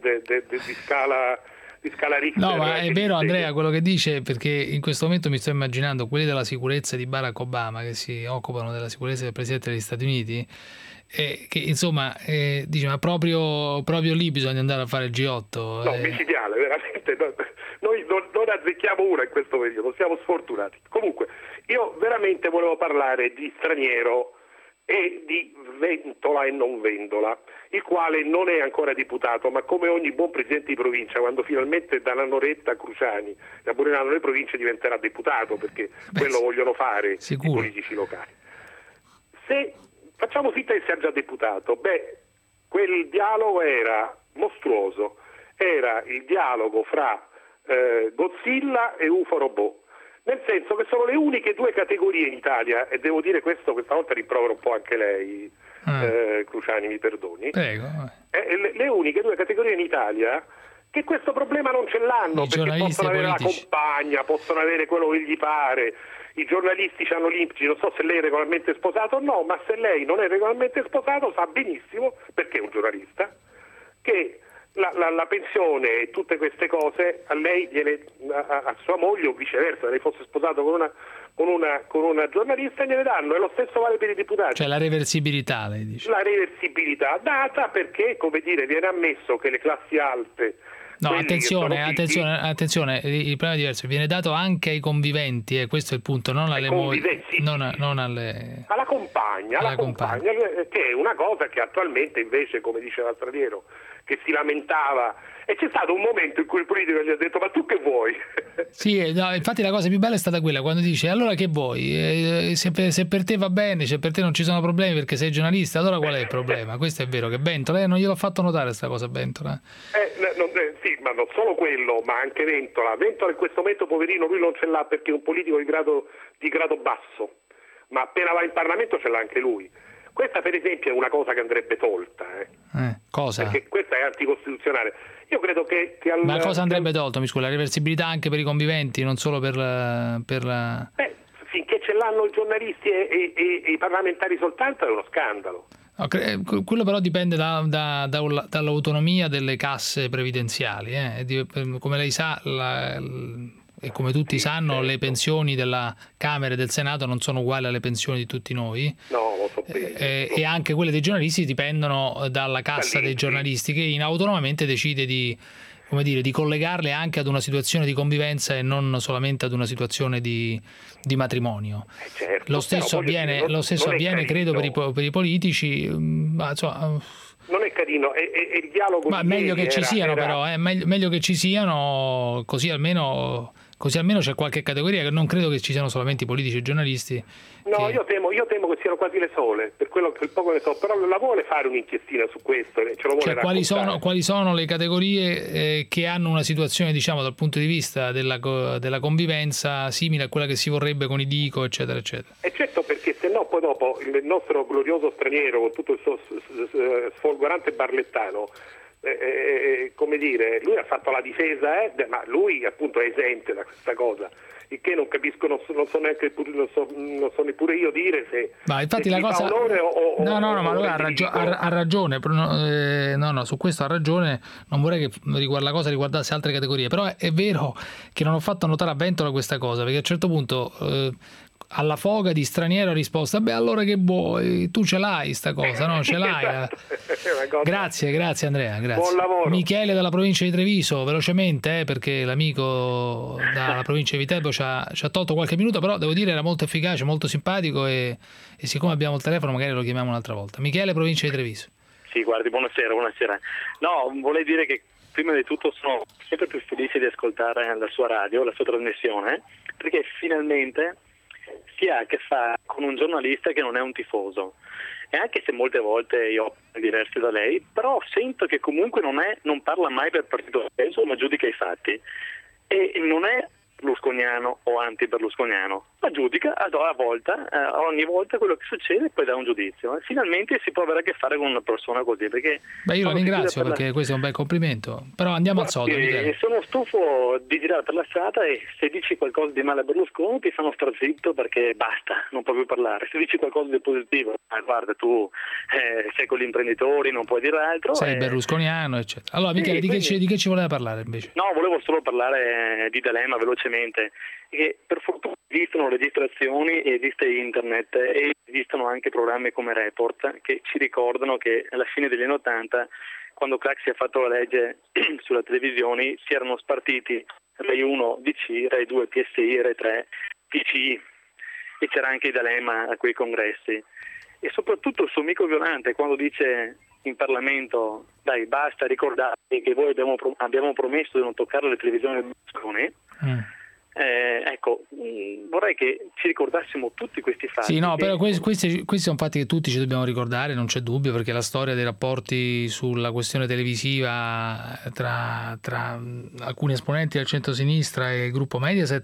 di scala Richter. No, ma è vero Andrea quello che dice, perché in questo momento mi sto immaginando quelli della sicurezza di Barack Obama che si occupano della sicurezza del Presidente degli Stati Uniti, che insomma dice ma proprio lì bisogna andare a fare il G8. No, micidiale, veramente. Noi non azzecchiamo una in questo periodo, siamo sfortunati. Comunque, io veramente volevo parlare di straniero e di Ventola e non Vendola, il quale non è ancora deputato, ma come ogni buon presidente di provincia, quando finalmente daranno retta a Cruciani e aboliranno le province, diventerà deputato, perché quello vogliono fare i politici locali. Se facciamo finta che sia già deputato, quel dialogo era mostruoso, era il dialogo fra Godzilla e UFO Robot, nel senso che sono le uniche 2 categorie in Italia, e devo dire questo, questa volta rimprovero un po' anche lei, Cruciani, mi perdoni. Prego. Le uniche 2 categorie in Italia che questo problema non ce l'hanno, perché possono avere la compagna, possono avere quello che gli pare. I giornalisti hanno l'INPGI, non so se lei è regolarmente sposato o no, ma se lei non è regolarmente sposato sa benissimo, perché è un giornalista, che la pensione e tutte queste cose a lei a sua moglie o viceversa, se lei fosse sposato con una giornalista, gliene danno, e lo stesso vale per i deputati. Cioè la reversibilità, lei dice. La reversibilità data perché, come dire, viene ammesso che le classi alte. No, attenzione, il problema è diverso, viene dato anche ai conviventi, e questo è il punto, non alle mogli, non alle... alla compagna, che è una cosa che attualmente invece, come diceva Straniero, che si lamentava, e c'è stato un momento in cui il politico gli ha detto ma tu che vuoi? Sì, no, infatti la cosa più bella è stata quella quando dice allora che vuoi? Se per te va bene, se per te non ci sono problemi perché sei giornalista, allora qual è il problema? Questo è vero, che Ventola, non gliel'ho fatto notare sta cosa Ventola. Sì, ma non solo quello, ma anche Ventola in questo momento, poverino, lui non ce l'ha perché è un politico di grado basso, ma appena va in Parlamento ce l'ha anche lui. Questa per esempio è una cosa che andrebbe tolta. Cosa? Perché questa è anticostituzionale. Io credo che ma cosa andrebbe tolto, mi scusa? La reversibilità anche per i conviventi, non solo per finché ce l'hanno i giornalisti e i parlamentari soltanto è uno scandalo. No, quello però dipende dall'autonomia delle casse previdenziali. Come lei sa, e come tutti sanno, le pensioni della Camera e del Senato non sono uguali alle pensioni di tutti noi. No, lo so bene. E anche quelle dei giornalisti dipendono dalla cassa dei giornalisti, che autonomamente decide di come dire, di collegarle anche ad una situazione di convivenza e non solamente ad una situazione di matrimonio. Certo, lo stesso avviene credo per i politici, insomma, non è carino, e il dialogo ma meglio che ci siano però, meglio che ci siano, così almeno c'è qualche categoria, che non credo che ci siano solamente i politici e i giornalisti. No, io temo che siano quasi le sole, per quello che poco ne so, però la vuole fare un'inchiestina su questo, ce lo vuole raccontare. Quali sono le categorie che hanno una situazione, diciamo, dal punto di vista della convivenza simile a quella che si vorrebbe con i Dico, eccetera, eccetera. E certo, perché se no poi dopo il nostro glorioso straniero, con tutto il suo sfolgorante barlettano, come dire, lui ha fatto la difesa, ma lui appunto è esente da questa cosa, il che non capisco, non so neppure io dire se, ma infatti la cosa ma lui ha ragione, no, su questo ha ragione. Non vorrei che la cosa riguardasse altre categorie, però è vero che non ho fatto notare a Ventola questa cosa, perché a un certo punto alla foga di Straniero ha risposto: beh, allora che vuoi, tu ce l'hai sta cosa, no? Ce l'hai. Grazie Andrea, grazie. Buon lavoro. Michele dalla provincia di Treviso, velocemente, perché l'amico dalla provincia di Viterbo ci ha tolto qualche minuto, però devo dire era molto efficace, molto simpatico, e siccome abbiamo il telefono magari lo chiamiamo un'altra volta. Michele, provincia di Treviso. Sì, guardi, buonasera. No, vorrei dire che prima di tutto sono sempre più felice di ascoltare la sua radio, la sua trasmissione, perché finalmente si ha a che fare con un giornalista che non è un tifoso, e anche se molte volte io ho diversi da lei, però sento che comunque non parla mai per partito stesso, ma giudica i fatti, e non è berlusconiano o anti-berlusconiano, ma giudica ogni volta quello che succede e poi dà un giudizio. E finalmente si può avere a che fare con una persona così, perché io lo ringrazio perché questo è un bel complimento, però andiamo al sodo. Sono stufo di girare per la strada e se dici qualcosa di male a Berlusconi ti fanno star zitto perché basta, non puoi più parlare. Se dici qualcosa di positivo, guarda, tu sei con gli imprenditori, non puoi dire altro, sei berlusconiano, eccetera. Allora Michele, di che ci voleva parlare invece? No, volevo solo parlare di D'Alema velocemente, che per fortuna esistono registrazioni, esiste internet e esistono anche programmi come Report che ci ricordano che alla fine degli anni 80, quando Craxi ha fatto la legge sulle televisioni, si erano spartiti Rai 1 DC, Rai 2 PSI, Rai 3 PCI, e c'era anche D'Alema a quei congressi. E soprattutto il suo amico Violante, quando dice in Parlamento: dai, basta, ricordate che voi abbiamo promesso di non toccare le televisioni di Berlusconi. Ecco, vorrei che ci ricordassimo tutti questi fatti. Sì, no, però questi sono fatti che tutti ci dobbiamo ricordare, non c'è dubbio, perché la storia dei rapporti sulla questione televisiva tra alcuni esponenti del centro-sinistra e il gruppo Mediaset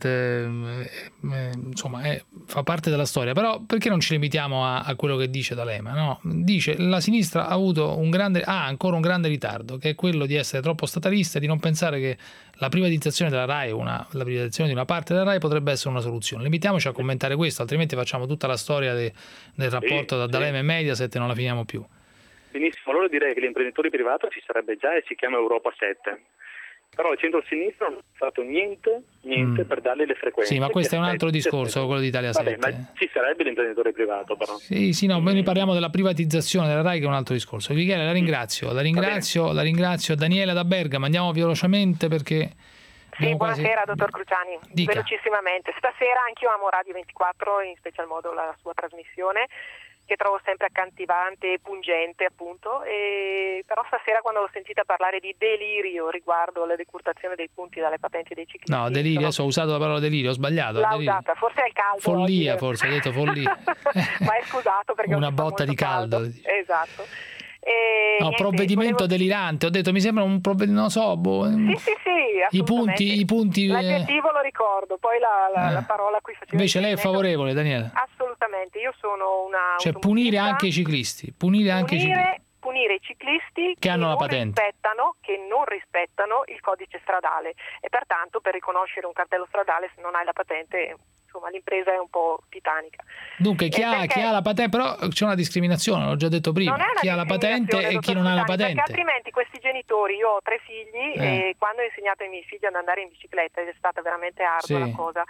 insomma fa parte della storia. Però perché non ci limitiamo a quello che dice D'Alema, no? Dice: la sinistra ha ancora un grande ritardo, che è quello di essere troppo statalista e di non pensare che la privatizzazione della RAI, la privatizzazione di una parte della RAI potrebbe essere una soluzione. Limitiamoci a commentare questo, altrimenti facciamo tutta la storia del rapporto da D'Alema e Mediaset e non la finiamo più. Benissimo, allora direi che l'imprenditore privato ci sarebbe già e si chiama Europa 7. Però il centro-sinistra non ha fatto niente per dargli le frequenze. Sì, ma questo è un altro discorso, quello di Italia 7. Vabbè, ma ci sarebbe l'imprenditore privato, però. Sì, no, noi parliamo della privatizzazione della RAI, che è un altro discorso. Michele, la ringrazio. Daniela da Bergamo, andiamo velocemente perché... Sì, buonasera dottor Cruciani. Dica. Velocissimamente. Stasera anch'io amo Radio 24, in special modo la sua trasmissione, che trovo sempre accattivante e pungente, appunto, però stasera quando l'ho sentita parlare di delirio riguardo alla decurtazione dei punti dalle patenti dei ciclisti... No, delirio, adesso ho usato la parola delirio, ho sbagliato. L'ha usata, forse è il caldo. Follia, oggi. forse, ho detto follia. Ma è scusato perché... Una botta di caldo. Esatto. Provvedimento delirante, ho detto, mi sembra un provvedimento, non so, Sì, i punti l'aggettivo lo ricordo, poi la parola a cui faceva invece lei è favorevole, Daniela? Assolutamente, io sono una punire anche i ciclisti, punire i ciclisti che hanno la patente, che non rispettano il codice stradale, e pertanto per riconoscere un cartello stradale, se non hai la patente, insomma, l'impresa è un po' titanica. Dunque chi ha la patente, però c'è una discriminazione, l'ho già detto prima, chi ha la patente e chi non ha la patente, perché altrimenti questi genitori, io ho 3 figli e quando ho insegnato ai miei figli ad andare in bicicletta, ed è stata veramente ardua la cosa,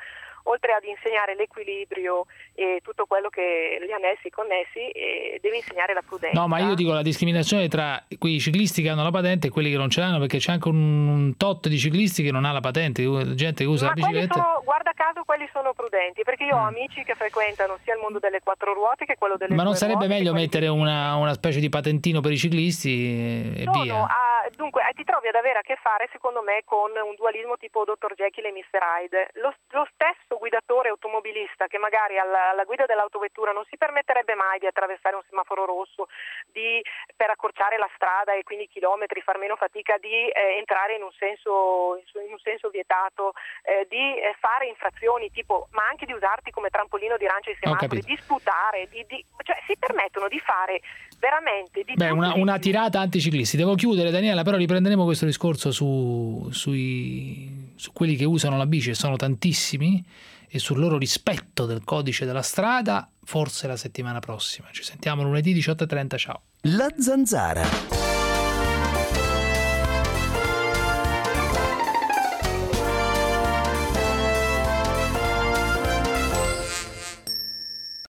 oltre ad insegnare l'equilibrio e tutto quello che gli annessi e connessi, deve insegnare la prudenza. No, ma io dico la discriminazione tra quei ciclisti che hanno la patente e quelli che non ce l'hanno, perché c'è anche un tot di ciclisti che non ha la patente, gente che usa la bicicletta. Guarda caso quelli sono prudenti, perché io ho amici che frequentano sia il mondo delle quattro ruote che quello delle Ma non due sarebbe ruote, meglio mettere una specie di patentino per i ciclisti e via? Dunque ti trovi ad avere a che fare secondo me con un dualismo tipo Dr. Jekyll e Mr. Hyde. Lo stesso guidatore automobilista che magari alla guida dell'autovettura non si permetterebbe mai di attraversare un semaforo rosso, per accorciare la strada e quindi chilometri, far meno fatica, di entrare in un senso vietato, di fare infrazioni tipo, ma anche di usarti come trampolino di lancio ai semafori, di sputare, cioè si permettono di fare veramente di una tirata anticiclisti. Devo chiudere, Daniela, però riprenderemo questo discorso su quelli che usano la bici, e sono tantissimi, e sul loro rispetto del codice della strada forse la settimana prossima. Ci sentiamo lunedì 18:30, ciao. La Zanzara.